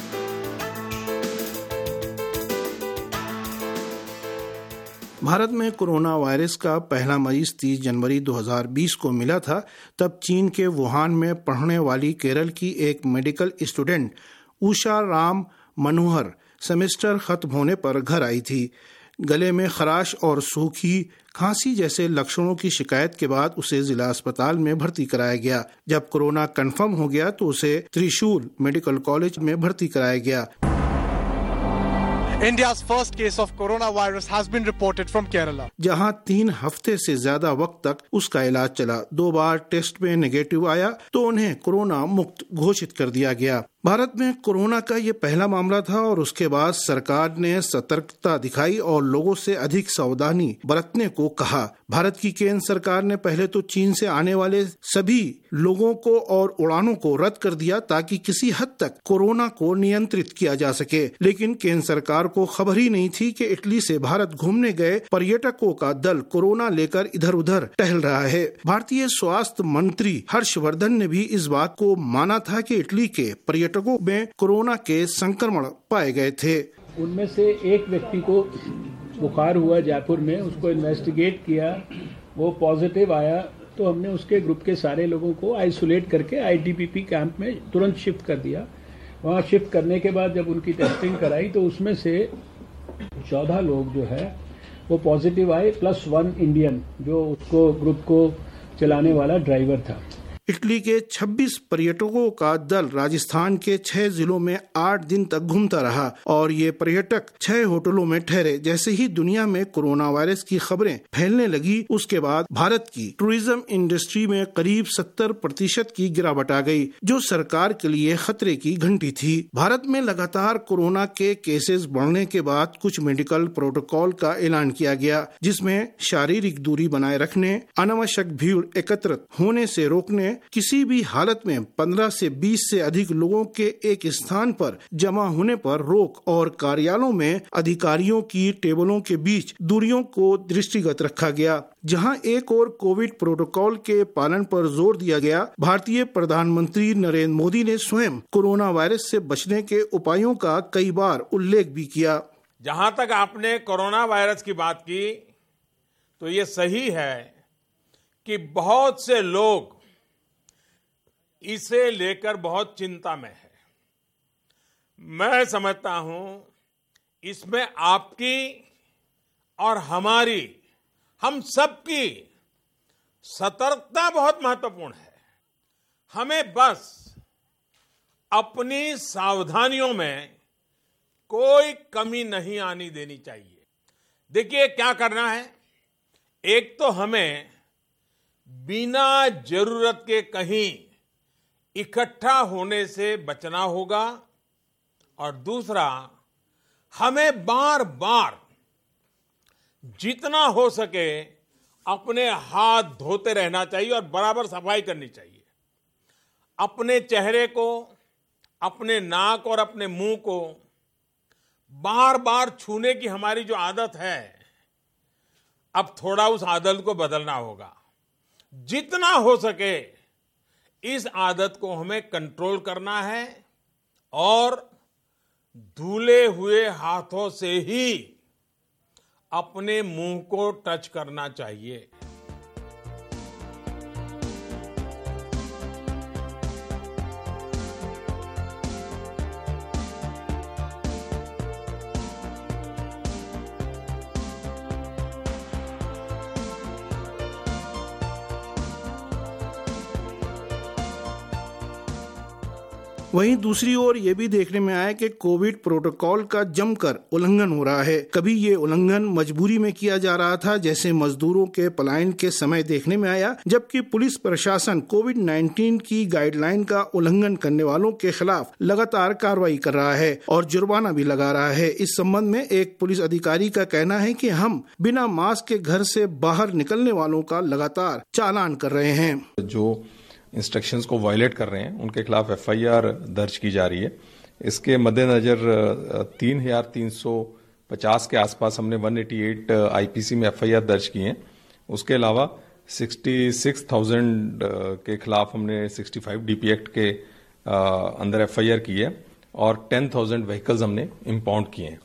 भारत में कोरोना वायरस का पहला मरीज तीस जनवरी दो हज़ार बीस को मिला था। तब चीन के वुहान में पढ़ने वाली केरल की एक medical student Usha Ram Manohar semester खत्म होने पर घर आई थी। गले में खराश और सूखी खांसी जैसे लक्षणों की शिकायत के बाद उसे जिला अस्पताल में भर्ती कराया गया। जब कोरोना कंफर्म हो गया तो उसे त्रिशूल मेडिकल कॉलेज में भर्ती कराया गया। India's first case of coronavirus has been reported from Kerala. जहां तीन हफ्ते से ज्यादा वक्त तक उसका इलाज चला। दो बार टेस्ट में नेगेटिव आया तो उन्हें कोरोना मुक्त घोषित कर दिया गया। भारत में कोरोना का ये पहला मामला था और उसके बाद सरकार ने सतर्कता दिखाई और लोगों से अधिक सावधानी बरतने को कहा। भारत की केंद्र सरकार ने पहले तो चीन से आने वाले सभी लोगों को और उड़ानों को रद्द कर दिया ताकि किसी हद तक कोरोना को नियंत्रित किया जा सके। लेकिन केंद्र सरकार को खबर ही नहीं थी कि इटली से भारत घूमने गए पर्यटकों का दल कोरोना लेकर इधर उधर टहल रहा है। भारतीय स्वास्थ्य मंत्री हर्षवर्धन ने भी इस बात को माना था कि इटली के पर्यटकों में कोरोना के संक्रमण पाए गए थे। उनमें से एक व्यक्ति को बुखार हुआ जयपुर में, उसको इन्वेस्टिगेट किया, वो पॉजिटिव आया तो हमने उसके ग्रुप के सारे लोगों को आइसोलेट करके आईटीबीपी कैंप में तुरंत शिफ्ट कर दिया। वहाँ शिफ्ट करने के बाद जब उनकी टेस्टिंग कराई तो उसमें से चौदह लोग जो है वो पॉजिटिव आए, प्लस वन इंडियन जो उसको ग्रुप को चलाने वाला ड्राइवर था। इटली के छब्बीस पर्यटकों का दल राजस्थान के छह जिलों में आठ दिन तक घूमता रहा और ये पर्यटक छह होटलों में ठहरे। जैसे ही दुनिया में कोरोना वायरस की खबरें फैलने लगी उसके बाद भारत की टूरिज्म इंडस्ट्री में करीब सत्तर प्रतिशत की गिरावट आ गई, जो सरकार के लिए खतरे की घंटी थी। भारत में लगातार कोरोना के केसेस बढ़ने के बाद कुछ मेडिकल प्रोटोकॉल का ऐलान किया गया, जिसमें शारीरिक दूरी बनाए रखने, अनावश्यक भीड़ एकत्रित होने से रोकने, किसी भी हालत में पंद्रह से बीस से अधिक लोगों के एक स्थान पर जमा होने पर रोक और कार्यालयों में अधिकारियों की टेबलों के बीच दूरियों को दृष्टिगत रखा गया। जहां एक और कोविड प्रोटोकॉल के पालन पर जोर दिया गया, भारतीय प्रधानमंत्री नरेंद्र मोदी ने स्वयं कोरोना वायरस से बचने के उपायों का कई बार उल्लेख भी किया। जहां तक आपने कोरोना वायरस की बात की तो ये सही है कि बहुत से लोग इसे लेकर बहुत चिंता में है। मैं समझता हूं इसमें आपकी और हमारी, हम सबकी सतर्कता बहुत महत्वपूर्ण है। हमें बस अपनी सावधानियों में कोई कमी नहीं आनी देनी चाहिए। देखिए क्या करना है। एक तो हमें बिना जरूरत के कहीं इकट्ठा होने से बचना होगा और दूसरा हमें बार बार जितना हो सके अपने हाथ धोते रहना चाहिए और बराबर सफाई करनी चाहिए। अपने चेहरे को, अपने नाक और अपने मुंह को बार बार छूने की हमारी जो आदत है, अब थोड़ा उस आदत को बदलना होगा। जितना हो सके इस आदत को हमें कंट्रोल करना है और धुले हुए हाथों से ही अपने मुंह को टच करना चाहिए। वहीं दूसरी ओर ये भी देखने में आया कि कोविड प्रोटोकॉल का जमकर उल्लंघन हो रहा है। कभी ये उल्लंघन मजबूरी में किया जा रहा था, जैसे मजदूरों के पलायन के समय देखने में आया, जबकि पुलिस प्रशासन कोविड नाइन्टीन की गाइडलाइन का उल्लंघन करने वालों के खिलाफ लगातार कार्रवाई कर रहा है और जुर्माना भी लगा रहा है। इस संबंध में एक पुलिस अधिकारी का कहना है कि हम बिना मास्क के घर से बाहर निकलने वालों का लगातार चालान कर रहे हैं। जो इंस्ट्रक्शंस को वायलेट कर रहे हैं उनके खिलाफ एफ आई आर दर्ज की जा रही है। इसके मद्देनजर तीन हजार तीन सौ पचास के आसपास हमने एक सौ अट्ठासी आई पी सी में एफ आई आर दर्ज की है। उसके अलावा छियासठ हज़ार के खिलाफ हमने पैंसठ डी पी एक्ट के अंदर एफ आई आर की है और दस हज़ार व्हीकल्स हमने इंपाउंड किए हैं।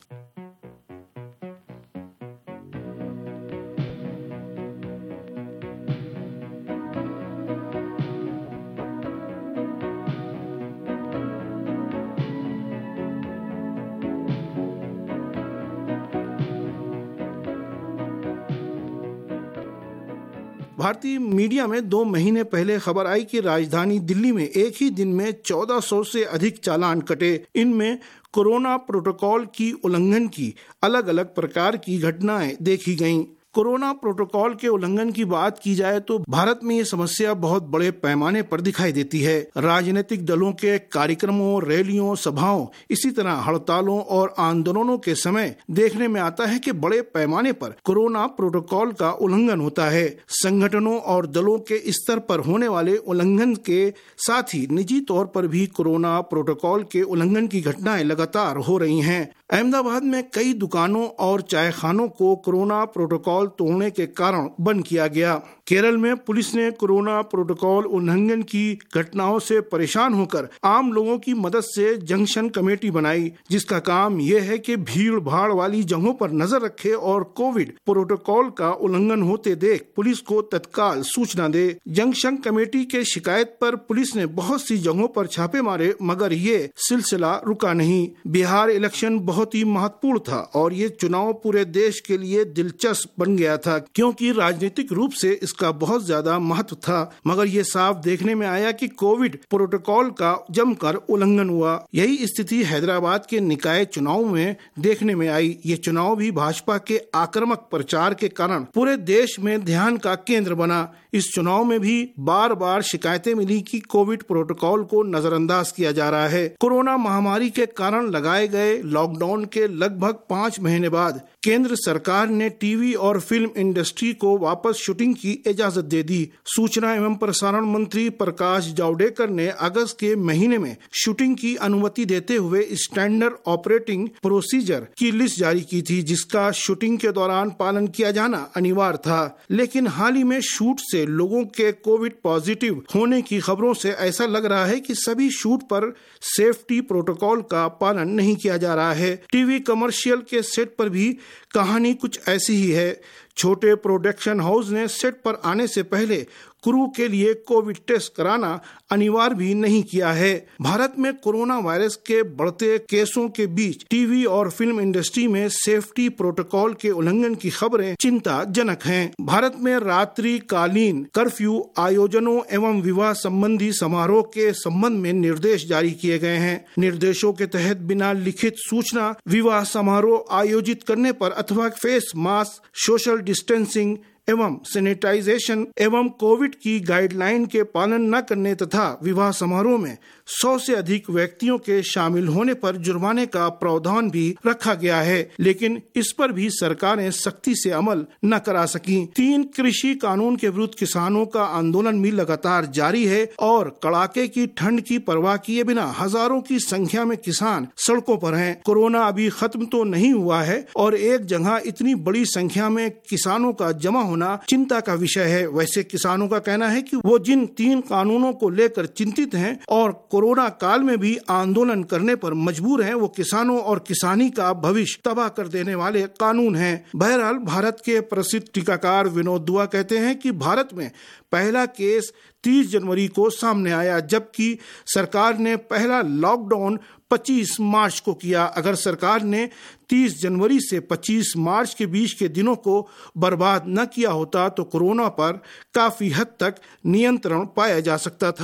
भारतीय मीडिया में दो महीने पहले खबर आई कि राजधानी दिल्ली में एक ही दिन में चौदह सौ से अधिक चालान कटे। इनमें कोरोना प्रोटोकॉल की उल्लंघन की अलग अलग प्रकार की घटनाएं देखी गईं। कोरोना प्रोटोकॉल के उल्लंघन की बात की जाए तो भारत में ये समस्या बहुत बड़े पैमाने पर दिखाई देती है। राजनीतिक दलों के कार्यक्रमों, रैलियों, सभाओं, इसी तरह हड़तालों और आंदोलनों के समय देखने में आता है कि बड़े पैमाने पर कोरोना प्रोटोकॉल का उल्लंघन होता है। संगठनों और दलों के स्तर पर होने वाले उल्लंघन के साथ ही निजी तौर पर भी कोरोना प्रोटोकॉल के उल्लंघन की घटनाएं लगातार हो रही हैं। अहमदाबाद में कई दुकानों और चायखानों को कोरोना प्रोटोकॉल तोड़ने के कारण बंद किया गया। केरल में पुलिस ने कोरोना प्रोटोकॉल उल्लंघन की घटनाओं से परेशान होकर आम लोगों की मदद से जंक्शन कमेटी बनाई, जिसका काम यह है कि भीड़ भाड़ वाली जगहों पर नजर रखे और कोविड प्रोटोकॉल का उल्लंघन होते देख पुलिस को तत्काल सूचना दे। जंक्शन कमेटी के शिकायत पर पुलिस ने बहुत सी जगहों पर छापे मारे, मगर ये सिलसिला रुका नहीं। बिहार इलेक्शन बहुत ही महत्वपूर्ण था और ये चुनाव पूरे देश के लिए दिलचस्प बन गया था, क्योंकि राजनीतिक रूप से इसका बहुत ज्यादा महत्व था। मगर ये साफ देखने में आया कि कोविड प्रोटोकॉल का जमकर उल्लंघन हुआ। यही स्थिति हैदराबाद के निकाय चुनाव में देखने में आई। ये चुनाव भी भाजपा के आक्रामक प्रचार के कारण पूरे देश में ध्यान का केंद्र बना। इस चुनाव में भी बार बार शिकायतें मिली कि कोविड प्रोटोकॉल को नजरअंदाज किया जा रहा है। कोरोना महामारी के कारण लगाए गए लॉकडाउन के लगभग पाँच महीने बाद केंद्र सरकार ने टीवी और फिल्म इंडस्ट्री को वापस शूटिंग की इजाजत दे दी। सूचना एवं प्रसारण मंत्री प्रकाश जावड़ेकर ने अगस्त के महीने में शूटिंग की अनुमति देते हुए स्टैंडर्ड ऑपरेटिंग प्रोसीजर की लिस्ट जारी की थी, जिसका शूटिंग के दौरान पालन किया जाना अनिवार्य था। लेकिन हाल ही में शूट से लोगों के कोविड पॉजिटिव होने की खबरों से ऐसा लग रहा है कि सभी शूट पर सेफ्टी प्रोटोकॉल का पालन नहीं किया जा रहा है। टीवी कमर्शियल के सेट पर भी कहानी कुछ ऐसी ही है। छोटे प्रोडक्शन हाउस ने सेट पर आने से पहले क्रू के लिए कोविड टेस्ट कराना अनिवार्य भी नहीं किया है। भारत में कोरोना वायरस के बढ़ते केसों के बीच टीवी और फिल्म इंडस्ट्री में सेफ्टी प्रोटोकॉल के उल्लंघन की खबरें चिंताजनक हैं। भारत में रात्रिकालीन कर्फ्यू आयोजनों एवं विवाह संबंधी समारोह के संबंध में निर्देश जारी किए गए हैं। निर्देशों के तहत बिना लिखित सूचना विवाह समारोह आयोजित करने पर अथवा फेस मास्क, सोशल डिस्टेंसिंग एवं सैनिटाइजेशन एवं कोविड की गाइडलाइन के पालन न करने तथा विवाह समारोह में सौ से अधिक व्यक्तियों के शामिल होने पर जुर्माने का प्रावधान भी रखा गया है, लेकिन इस पर भी सरकारें सख्ती से अमल न करा सकी। तीन कृषि कानून के विरुद्ध किसानों का आंदोलन भी लगातार जारी है और कड़ाके की ठंड की परवाह किए बिना हजारों की संख्या में किसान सड़कों पर हैं। कोरोना अभी खत्म तो नहीं हुआ है और एक जगह इतनी बड़ी संख्या में किसानों का जमा होना चिंता का विषय है। वैसे किसानों का कहना है कि वो जिन तीन कानूनों को लेकर चिंतित हैं और कोरोना काल में भी आंदोलन करने पर मजबूर हैं, वो किसानों और किसानी का भविष्य तबाह कर देने वाले कानून हैं। बहरहाल भारत के प्रसिद्ध टीकाकार विनोद दुआ कहते हैं कि भारत में पहला केस तीस जनवरी को सामने आया, जबकि सरकार ने पहला लॉकडाउन पच्चीस मार्च को किया। अगर सरकार ने तीस जनवरी से पच्चीस मार्च के बीच के दिनों को बर्बाद न किया होता तो कोरोना पर काफी हद तक नियंत्रण पाया जा सकता था।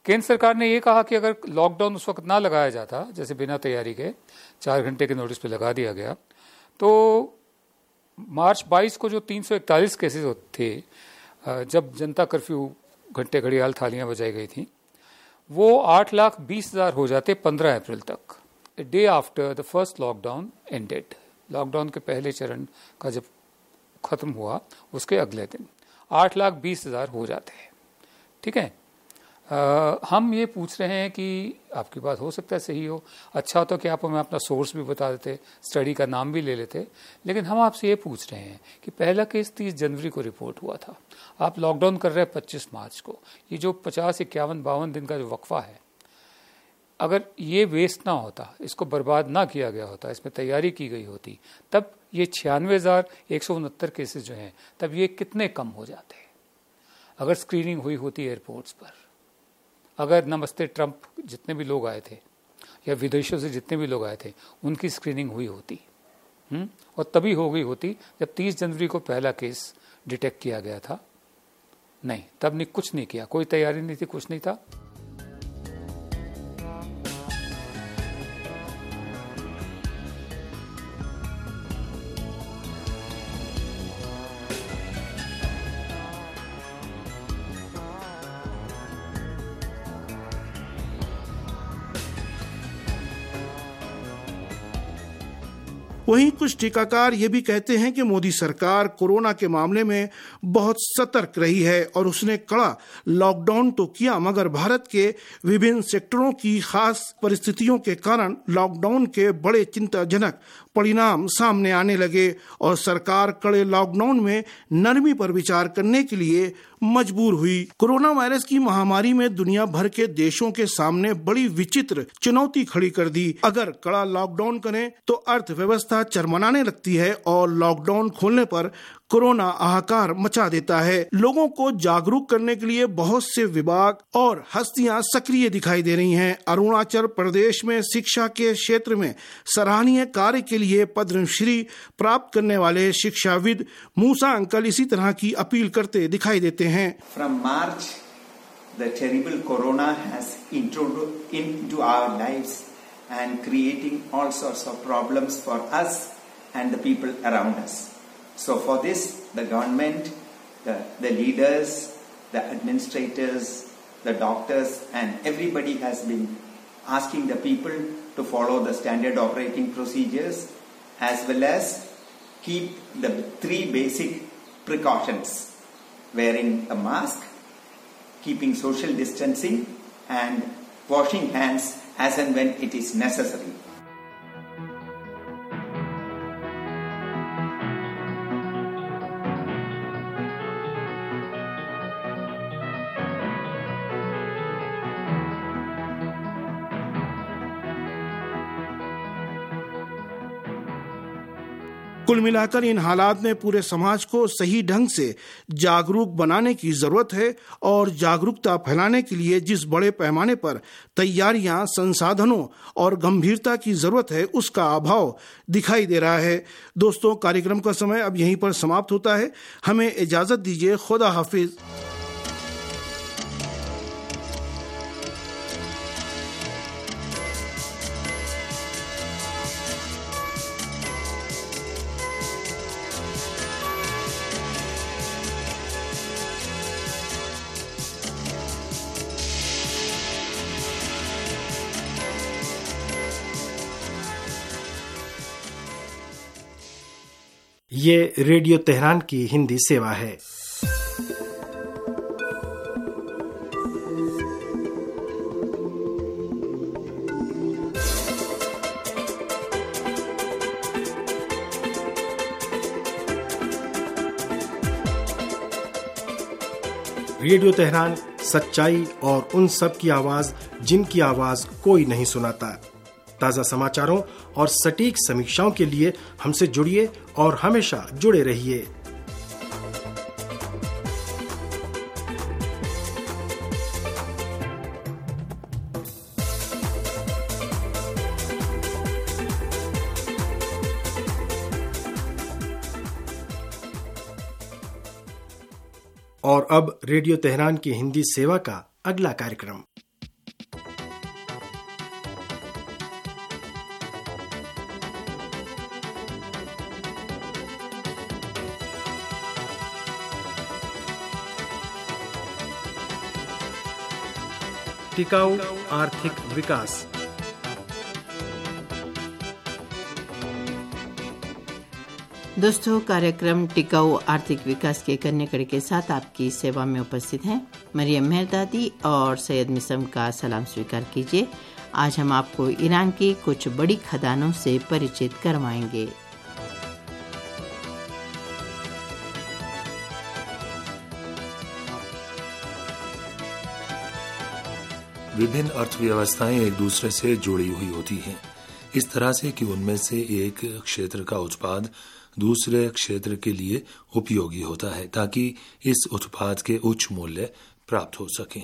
केंद्र सरकार ने ये कहा कि अगर लॉकडाउन उस वक्त ना लगाया जाता, जैसे बिना तैयारी के चार घंटे के नोटिस पे लगा दिया गया, तो मार्च बाईस को जो तीन सौ इकतालीस केसेस थे, जब जनता कर्फ्यू घंटे घड़ियाल थालियां बजाई गई थी, वो आठ लाख बीस हजार हो जाते पंद्रह अप्रैल तक, day after the first lockdown ended. Lockdown के पहले चरण का जब खत्म हुआ उसके अगले दिन आठ लाख बीस हजार हो जाते हैं। ठीक है, आ, हम ये पूछ रहे हैं कि आपकी बात हो सकता है सही हो, अच्छा होता कि आप हमें अपना सोर्स भी बता देते, स्टडी का नाम भी ले लेते, लेकिन हम आपसे ये पूछ रहे हैं कि पहला केस तीस जनवरी को रिपोर्ट हुआ था, आप लॉकडाउन कर रहे हैं पच्चीस मार्च को, ये जो पचास इक्यावन बावन दिन का जो वक्फा है, अगर ये वेस्ट ना होता, इसको बर्बाद ना किया गया होता, इसमें तैयारी की गई होती, तब ये छियानवे हजार एक सौ उनहत्तर केसेज जो हैं, तब ये कितने कम हो जाते। अगर स्क्रीनिंग हुई होती एयरपोर्ट्स पर, अगर नमस्ते ट्रंप जितने भी लोग आए थे या विदेशों से जितने भी लोग आए थे उनकी स्क्रीनिंग हुई होती, हुँ? और तभी हो गई होती जब तीस जनवरी को पहला केस डिटेक्ट किया गया था। नहीं, तब ने कुछ नहीं किया, कोई तैयारी नहीं थी, कुछ नहीं था। वहीं कुछ टीकाकार ये भी कहते हैं कि मोदी सरकार कोरोना के मामले में बहुत सतर्क रही है और उसने कड़ा लॉकडाउन तो किया, मगर भारत के विभिन्न सेक्टरों की खास परिस्थितियों के कारण लॉकडाउन के बड़े चिंताजनक परिणाम सामने आने लगे और सरकार कड़े लॉकडाउन में नरमी पर विचार करने के लिए मजबूर हुई। कोरोना वायरस की महामारी में दुनिया भर के देशों के सामने बड़ी विचित्र चुनौती खड़ी कर दी। अगर कड़ा लॉकडाउन करें तो अर्थव्यवस्था चरमराने लगती है और लॉकडाउन खोलने पर कोरोना हाहाकार मचा देता है। लोगों को जागरूक करने के लिए बहुत से विभाग और हस्तियां सक्रिय दिखाई दे रही हैं। अरुणाचल प्रदेश में शिक्षा के क्षेत्र में सराहनीय कार्य के लिए पद्मश्री प्राप्त करने वाले शिक्षाविद मूसा अंकल इसी तरह की अपील करते दिखाई देते हैं। From March, the terrible corona has introduced into our lives and creating all sorts of problems for us and the people around us. So for this, the government, the, the leaders, the administrators, the doctors and everybody has been asking the people to follow the standard operating procedures as well as keep the three basic precautions: wearing a mask, keeping social distancing and washing hands as and when it is necessary. कुल मिलाकर इन हालात में पूरे समाज को सही ढंग से जागरूक बनाने की जरूरत है और जागरूकता फैलाने के लिए जिस बड़े पैमाने पर तैयारियां, संसाधनों और गंभीरता की जरूरत है उसका अभाव दिखाई दे रहा है। दोस्तों, कार्यक्रम का समय अब यहीं पर समाप्त होता है। हमें इजाजत दीजिए। खुदा हाफिज। ये रेडियो तेहरान की हिंदी सेवा है। रेडियो तेहरान सच्चाई और उन सब की आवाज जिनकी आवाज कोई नहीं सुनाता। ताज़ा समाचारों और सटीक समीक्षाओं के लिए हमसे जुड़िए और हमेशा जुड़े रहिए। और अब रेडियो तेहरान की हिंदी सेवा का अगला कार्यक्रम। टिकाऊ आर्थिक विकास। दोस्तों, कार्यक्रम टिकाऊ आर्थिक विकास के कन्या कड़ी के साथ आपकी सेवा में उपस्थित हैं मरियम मेहरदादी और सैयद मिसम का सलाम स्वीकार कीजिए। आज हम आपको ईरान की कुछ बड़ी खदानों से परिचित करवाएंगे। विभिन्न अर्थव्यवस्थाएं एक दूसरे से जुड़ी हुई होती हैं, इस तरह से कि उनमें से एक क्षेत्र का उत्पाद दूसरे क्षेत्र के लिए उपयोगी होता है ताकि इस उत्पाद के उच्च मूल्य प्राप्त हो सकें।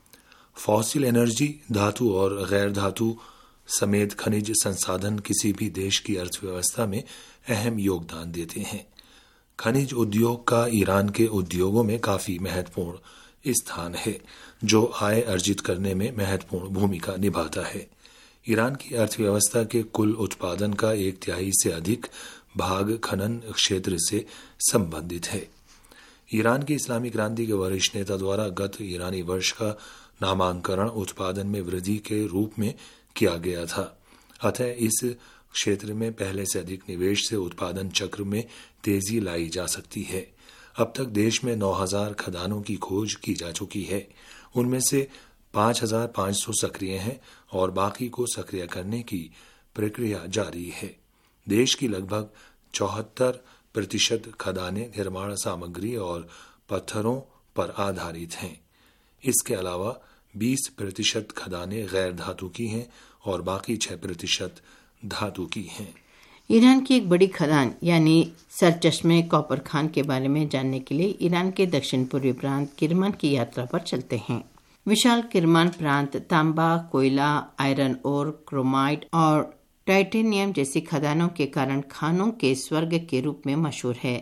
फॉसिल एनर्जी, धातु और गैर धातु समेत खनिज संसाधन किसी भी देश की अर्थव्यवस्था में अहम योगदान देते हैं। खनिज उद्योग का ईरान के उद्योगों में काफी महत्वपूर्ण स्थान है, जो आय अर्जित करने में महत्वपूर्ण भूमिका निभाता है। ईरान की अर्थव्यवस्था के कुल उत्पादन का एक तिहाई से अधिक भाग खनन क्षेत्र से संबंधित है। ईरान की इस्लामी क्रांति के वरिष्ठ नेता द्वारा गत ईरानी वर्ष का नामांकन उत्पादन में वृद्धि के रूप में किया गया था, अतः इस क्षेत्र में पहले से अधिक निवेश से उत्पादन चक्र में तेजी लाई जा सकती है। अब तक देश में नौ हजार खदानों की खोज की जा चुकी है। उनमें से पाँच हजार पाँच सौ सक्रिय हैं और बाकी को सक्रिय करने की प्रक्रिया जारी है। देश की लगभग चौहत्तर प्रतिशत खदानें निर्माण सामग्री और पत्थरों पर आधारित हैं। इसके अलावा बीस प्रतिशत खदानें गैर धातु की हैं और बाकी छह प्रतिशत धातु की हैं। ईरान की एक बड़ी खदान यानी सरचश्मे कॉपर खान के बारे में जानने के लिए ईरान के दक्षिण पूर्वी प्रांत किरमान की यात्रा पर चलते हैं। विशाल किरमान प्रांत तांबा, कोयला, आयरन ओर, क्रोमाइट और टाइटेनियम जैसी खदानों के कारण खानों के स्वर्ग के रूप में मशहूर है।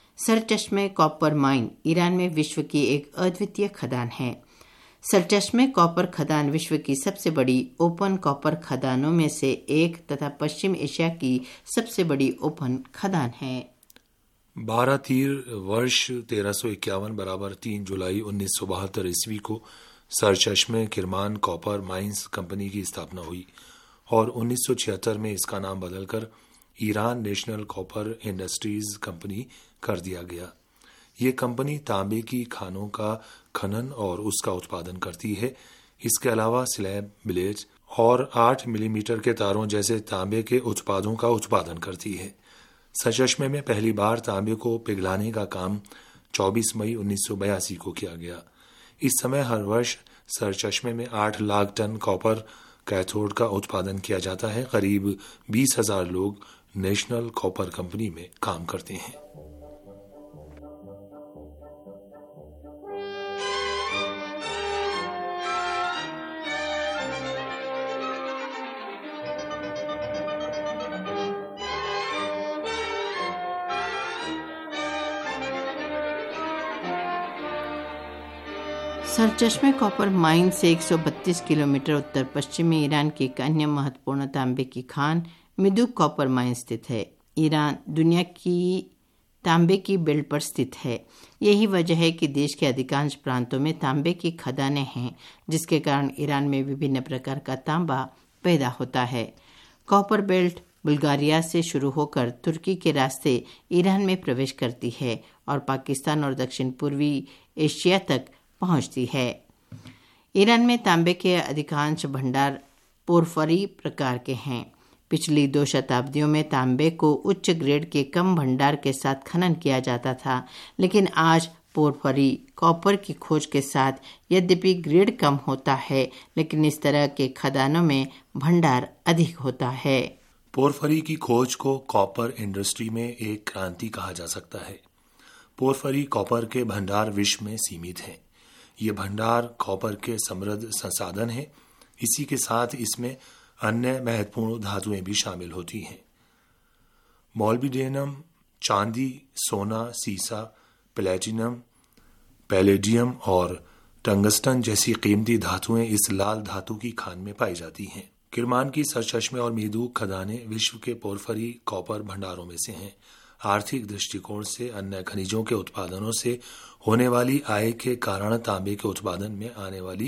सरचश्मे कॉपर माइन ईरान में विश्व की एक अद्वितीय खदान है। सरचश्मे कॉपर खदान विश्व की सबसे बड़ी ओपन कॉपर खदानों में से एक तथा पश्चिम एशिया की सबसे बड़ी ओपन खदान है। बारह तीर वर्ष तेरह सौ इक्यावन बराबर तीन जुलाई उन्नीस सौ बहत्तर ईस्वी को Sarcheshmeh Kerman copper mines company की स्थापना हुई और उन्नीस सौ छिहत्तर में इसका नाम बदलकर Iran national copper industries company कर दिया गया। ये कंपनी तांबे की खानों का खनन और उसका उत्पादन करती है। इसके अलावा स्लैब, ब्लेड और आठ मिलीमीटर के तारों जैसे तांबे के उत्पादों का उत्पादन करती है। सरचश्मे में पहली बार तांबे को पिघलाने का काम चौबीस मई उन्नीस सौ बयासी को किया गया। इस समय हर वर्ष सरचश्मे में आठ लाख टन कॉपर कैथोड का उत्पादन किया जाता है। करीब बीस हजार लोग नेशनल कॉपर कंपनी में काम करते हैं। सरचश्मे कॉपर माइन से एक सौ बत्तीस किलोमीटर उत्तर पश्चिम में ईरान की एक अन्य महत्वपूर्ण तांबे की खान मिदुक कॉपर माइन स्थित है। ईरान दुनिया की तांबे की बेल्ट पर स्थित है। यही वजह है कि देश के अधिकांश प्रांतों में तांबे की खदानें हैं, जिसके कारण ईरान में विभिन्न प्रकार का तांबा पैदा होता है। कॉपर बेल्ट बुल्गारिया से शुरू होकर तुर्की के रास्ते ईरान में प्रवेश करती है और पाकिस्तान और दक्षिण पूर्वी एशिया तक पहुंचती है। ईरान में तांबे के अधिकांश भंडार पोरफरी प्रकार के हैं। पिछली दो शताब्दियों में तांबे को उच्च ग्रेड के कम भंडार के साथ खनन किया जाता था, लेकिन आज पोरफरी कॉपर की खोज के साथ यद्यपि ग्रेड कम होता है, लेकिन इस तरह के खदानों में भंडार अधिक होता है। पोरफरी की खोज को कॉपर इंडस्ट्री में एक क्रांति कहा जा सकता है। पोरफरी कॉपर के भंडार विश्व में सीमित हैं। ये भंडार कॉपर के समृद्ध संसाधन है। इसी के साथ इसमें अन्य महत्वपूर्ण धातुएं भी शामिल होती हैं। मॉल्बिडेनम, चांदी, सोना, सीसा, प्लेटिनम, पैलेडियम और टंगस्टन जैसी कीमती धातुएं इस लाल धातु की खान में पाई जाती हैं। किरमान की सरचश्मे और मीदूक खदानें विश्व के पोरफरी कॉपर भंडारों में से हैं। आर्थिक दृष्टिकोण से अन्य खनिजों के उत्पादनों से होने वाली आय के कारण तांबे के उत्पादन में आने वाली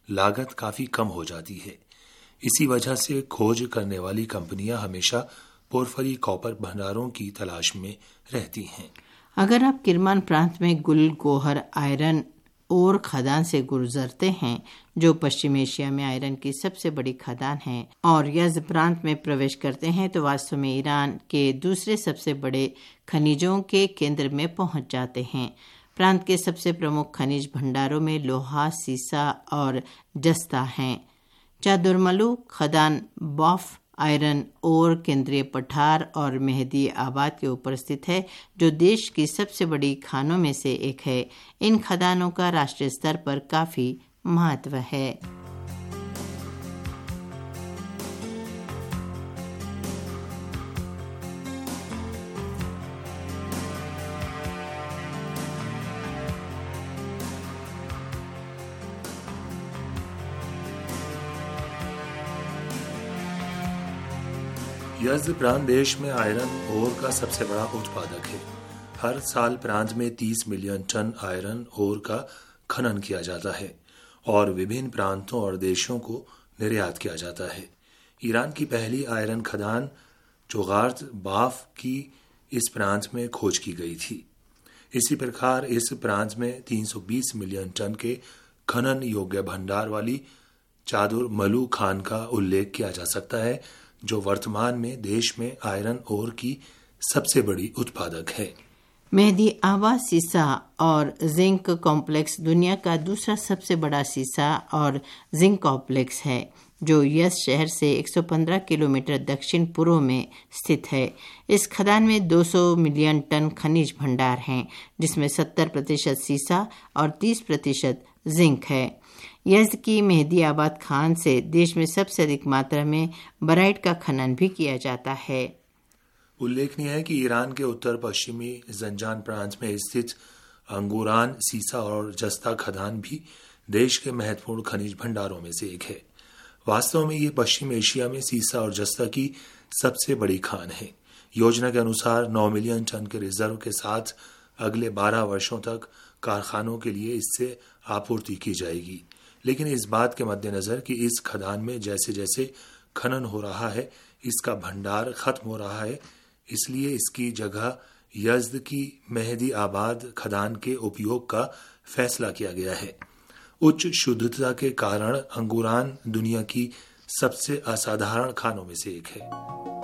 लागत काफी कम हो जाती है। इसी वजह से खोज करने वाली कंपनियां हमेशा पोरफरी कॉपर भंडारों की तलाश में रहती हैं। अगर आप किरमान प्रांत में गुल गोहर आयरन और खदान से गुजरते हैं, जो पश्चिम एशिया में आयरन की सबसे बड़ी खदान है, और यज़ प्रांत में प्रवेश करते हैं तो वास्तव में ईरान के दूसरे सबसे बड़े खनिजों के केंद्र में पहुंच जाते हैं। प्रांत के सबसे प्रमुख खनिज भंडारों में लोहा, सीसा और जस्ता हैं। चादुरमलू खदान बॉफ आयरन और केंद्रीय पठार और मेहदी आबाद के ऊपर स्थित है, जो देश की सबसे बड़ी खानों में से एक है। इन खदानों का राष्ट्रीय स्तर पर काफी महत्व है। यज़्द प्रांत देश में आयरन ओर का सबसे बड़ा उत्पादक है। हर साल प्रांत में तीस मिलियन टन आयरन ओर का खनन किया जाता है और विभिन्न प्रांतों और देशों को निर्यात किया जाता है। ईरान की पहली आयरन खदान जोगार्त बाफ की इस प्रांत में खोज की गई थी। इसी प्रकार इस प्रांत में तीन सौ बीस मिलियन टन के खनन योग्य भंडार वाली चादुर मलू खान का उल्लेख किया जा सकता है, जो वर्तमान में देश में आयरन ओर की सबसे बड़ी उत्पादक है। मेहदी आबाद सीसा और जिंक कॉम्प्लेक्स दुनिया का दूसरा सबसे बड़ा सीसा और जिंक कॉम्प्लेक्स है, जो यस शहर से एक सौ पंद्रह किलोमीटर दक्षिण पूर्व में स्थित है। इस खदान में दो सौ मिलियन टन खनिज भंडार हैं, जिसमें सत्तर प्रतिशत सीसा और तीस प्रतिशत जिंक है। यज़्द की मेहदी आबाद खान से देश में सबसे अधिक मात्रा में बराइट का खनन भी किया जाता है। उल्लेखनीय है कि ईरान के उत्तर पश्चिमी जंजान प्रांत में स्थित अंगूरान, सीसा और जस्ता खदान भी देश के महत्वपूर्ण खनिज भंडारों में से एक है। वास्तव में ये पश्चिम एशिया में सीसा और जस्ता की सबसे बड़ी खान है। योजना के अनुसार नौ मिलियन टन के रिजर्व के साथ अगले बारह वर्षों तक कारखानों के लिए इससे आपूर्ति की जाएगी। लेकिन इस बात के मद्देनजर कि इस खदान में जैसे जैसे खनन हो रहा है, इसका भंडार खत्म हो रहा है, इसलिए इसकी जगह यज़्द की मेहदी आबाद खदान के उपयोग का फैसला किया गया है। उच्च शुद्धता के कारण अंगूरान दुनिया की सबसे असाधारण खानों में से एक है।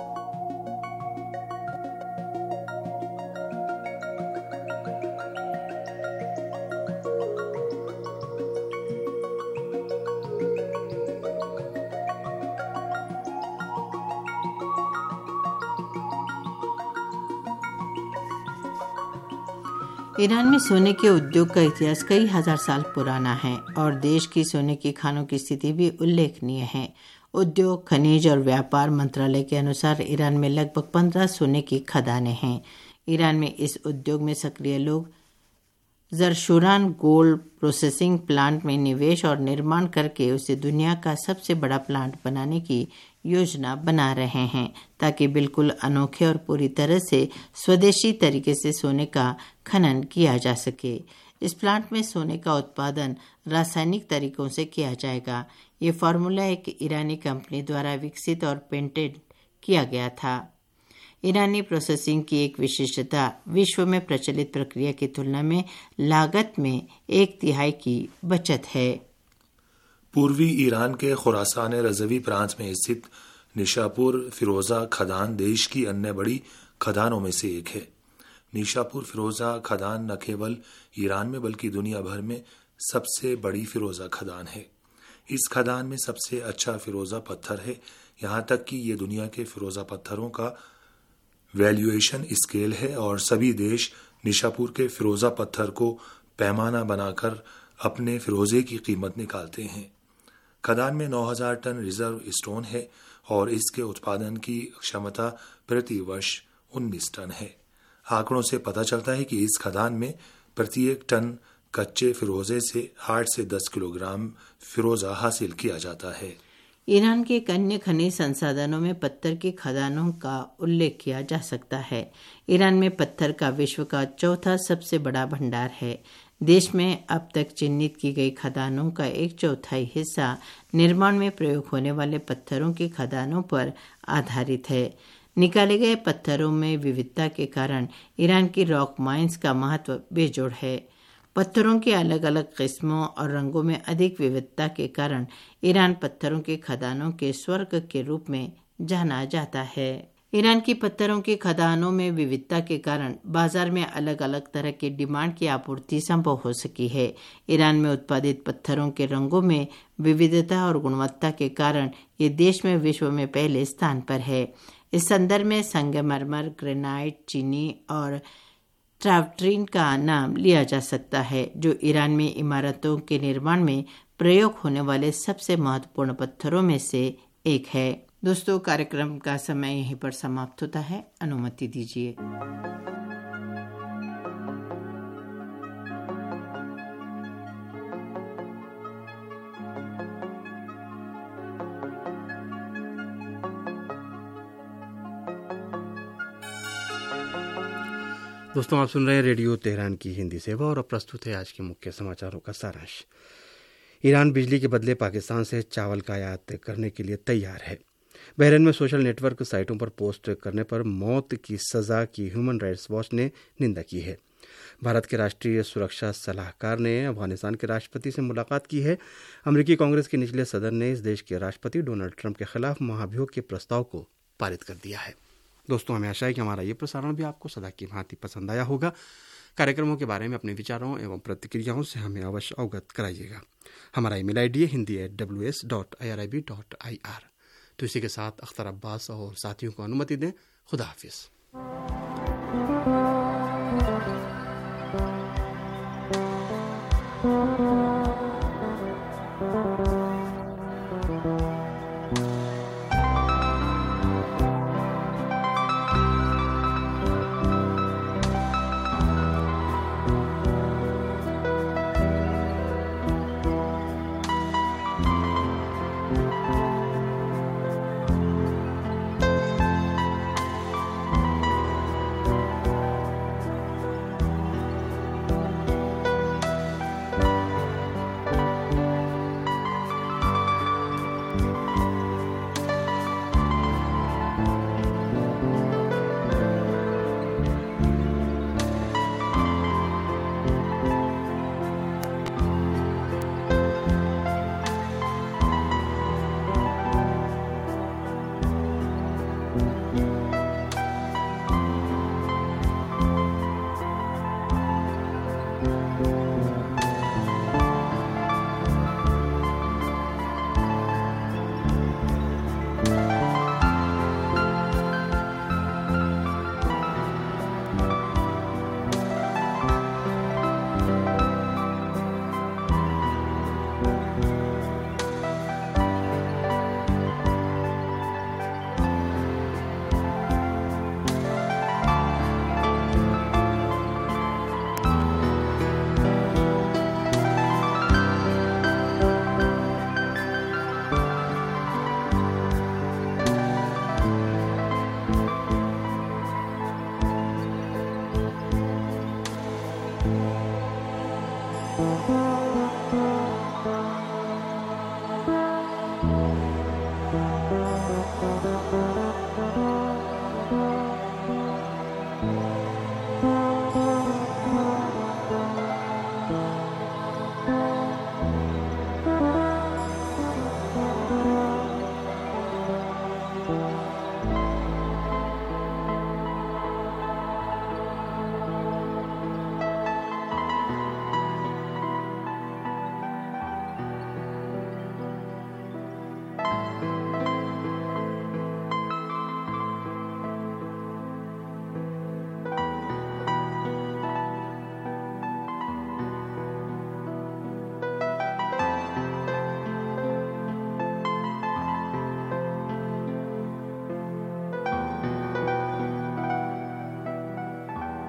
ईरान में सोने के उद्योग का इतिहास कई हजार साल पुराना है और देश की सोने की खानों की स्थिति भी उल्लेखनीय है। उद्योग, खनिज और व्यापार मंत्रालय के अनुसार ईरान में लगभग पंद्रह सोने की खदानें हैं। ईरान में इस उद्योग में सक्रिय लोग जरशुरान गोल्ड प्रोसेसिंग प्लांट में निवेश और निर्माण करके उसे दुनिया का सबसे बड़ा प्लांट बनाने की योजना बना रहे हैं, ताकि बिल्कुल अनोखे और पूरी तरह से स्वदेशी तरीके से सोने का खनन किया जा सके। इस प्लांट में सोने का उत्पादन रासायनिक तरीकों से किया जाएगा। ये फार्मूला एक ईरानी कंपनी द्वारा विकसित और पेटेंट किया गया था। ईरानी प्रोसेसिंग की एक विशेषता विश्व में प्रचलित प्रक्रिया की तुलना में लागत में एक तिहाई की बचत है। पूर्वी ईरान के खुरासान रजवी प्रांत में स्थित निशापुर फिरोजा खदान देश की अन्य बड़ी खदानों में से एक है। निशापुर फिरोजा खदान न केवल ईरान में बल्कि दुनिया भर में सबसे बड़ी फिरोजा खदान है। इस खदान में सबसे अच्छा फिरोजा पत्थर है, यहाँ तक कि ये दुनिया के फिरोजा पत्थरों का वैल्यूएशन स्केल है और सभी देश निशापुर के फिरोजा पत्थर को पैमाना बनाकर अपने फिरोजे की कीमत निकालते हैं। खदान में नौ हज़ार टन रिजर्व स्टोन है और इसके उत्पादन की क्षमता प्रति वर्ष उन्नीस टन है। आंकड़ों से पता चलता है कि इस खदान में प्रत्येक टन कच्चे फिरोजे से आठ से दस किलोग्राम फिरोजा हासिल किया जाता है। ईरान के अन्य खनिज संसाधनों में पत्थर की खदानों का उल्लेख किया जा सकता है। ईरान में पत्थर का विश्व का चौथा सबसे बड़ा भंडार है। देश में अब तक चिन्हित की गई खदानों का एक चौथाई हिस्सा निर्माण में प्रयोग होने वाले पत्थरों की खदानों पर आधारित है। निकाले गए पत्थरों में विविधता के कारण ईरान की रॉक माइंस का महत्व बेजोड़ है। पत्थरों की अलग अलग किस्मों और रंगों में अधिक विविधता के कारण ईरान पत्थरों की खदानों के स्वर्ग के रूप में जाना जाता है। ईरान की पत्थरों की खदानों में विविधता के कारण बाजार में अलग अलग तरह की डिमांड की आपूर्ति संभव हो सकी है। ईरान में उत्पादित पत्थरों के रंगों में विविधता और गुणवत्ता के कारण ये देश में विश्व में पहले स्थान पर है। इस संदर्भ में संगमरमर, ग्रेनाइट, चीनी और ट्रावट्रीन का नाम लिया जा सकता है, जो ईरान में इमारतों के निर्माण में प्रयोग होने वाले सबसे महत्वपूर्ण पत्थरों में से एक है। दोस्तों, कार्यक्रम का समय यहीं पर समाप्त होता है। अनुमति दीजिए। दोस्तों, आप सुन रहे हैं रेडियो तेहरान की हिंदी सेवा और अब प्रस्तुत है आज के मुख्य समाचारों का सारांश। ईरान बिजली के बदले पाकिस्तान से चावल का आयात करने के लिए तैयार है। बहरीन में सोशल नेटवर्क साइटों पर पोस्ट करने पर मौत की सजा की ह्यूमन राइट्स वॉच ने निंदा की है। भारत के राष्ट्रीय सुरक्षा सलाहकार ने अफगानिस्तान के राष्ट्रपति से मुलाकात की है। अमेरिकी कांग्रेस के निचले सदन ने इस देश के राष्ट्रपति डोनाल्ड ट्रंप के खिलाफ महाभियोग के प्रस्ताव को पारित कर दिया है। दोस्तों, हमें आशा है कि हमारा ये प्रसारण भी आपको सदा की भांति पसंद आया होगा। कार्यक्रमों के बारे में अपने विचारों एवं प्रतिक्रियाओं से हमें अवश्य अवगत कराइएगा। हमारा ईमेल आई डी है Hindi at W S dot I R I B dot I R. तो इसी के साथ अख्तर अब्बास और साथियों को अनुमति दें। खुदा हाफिज।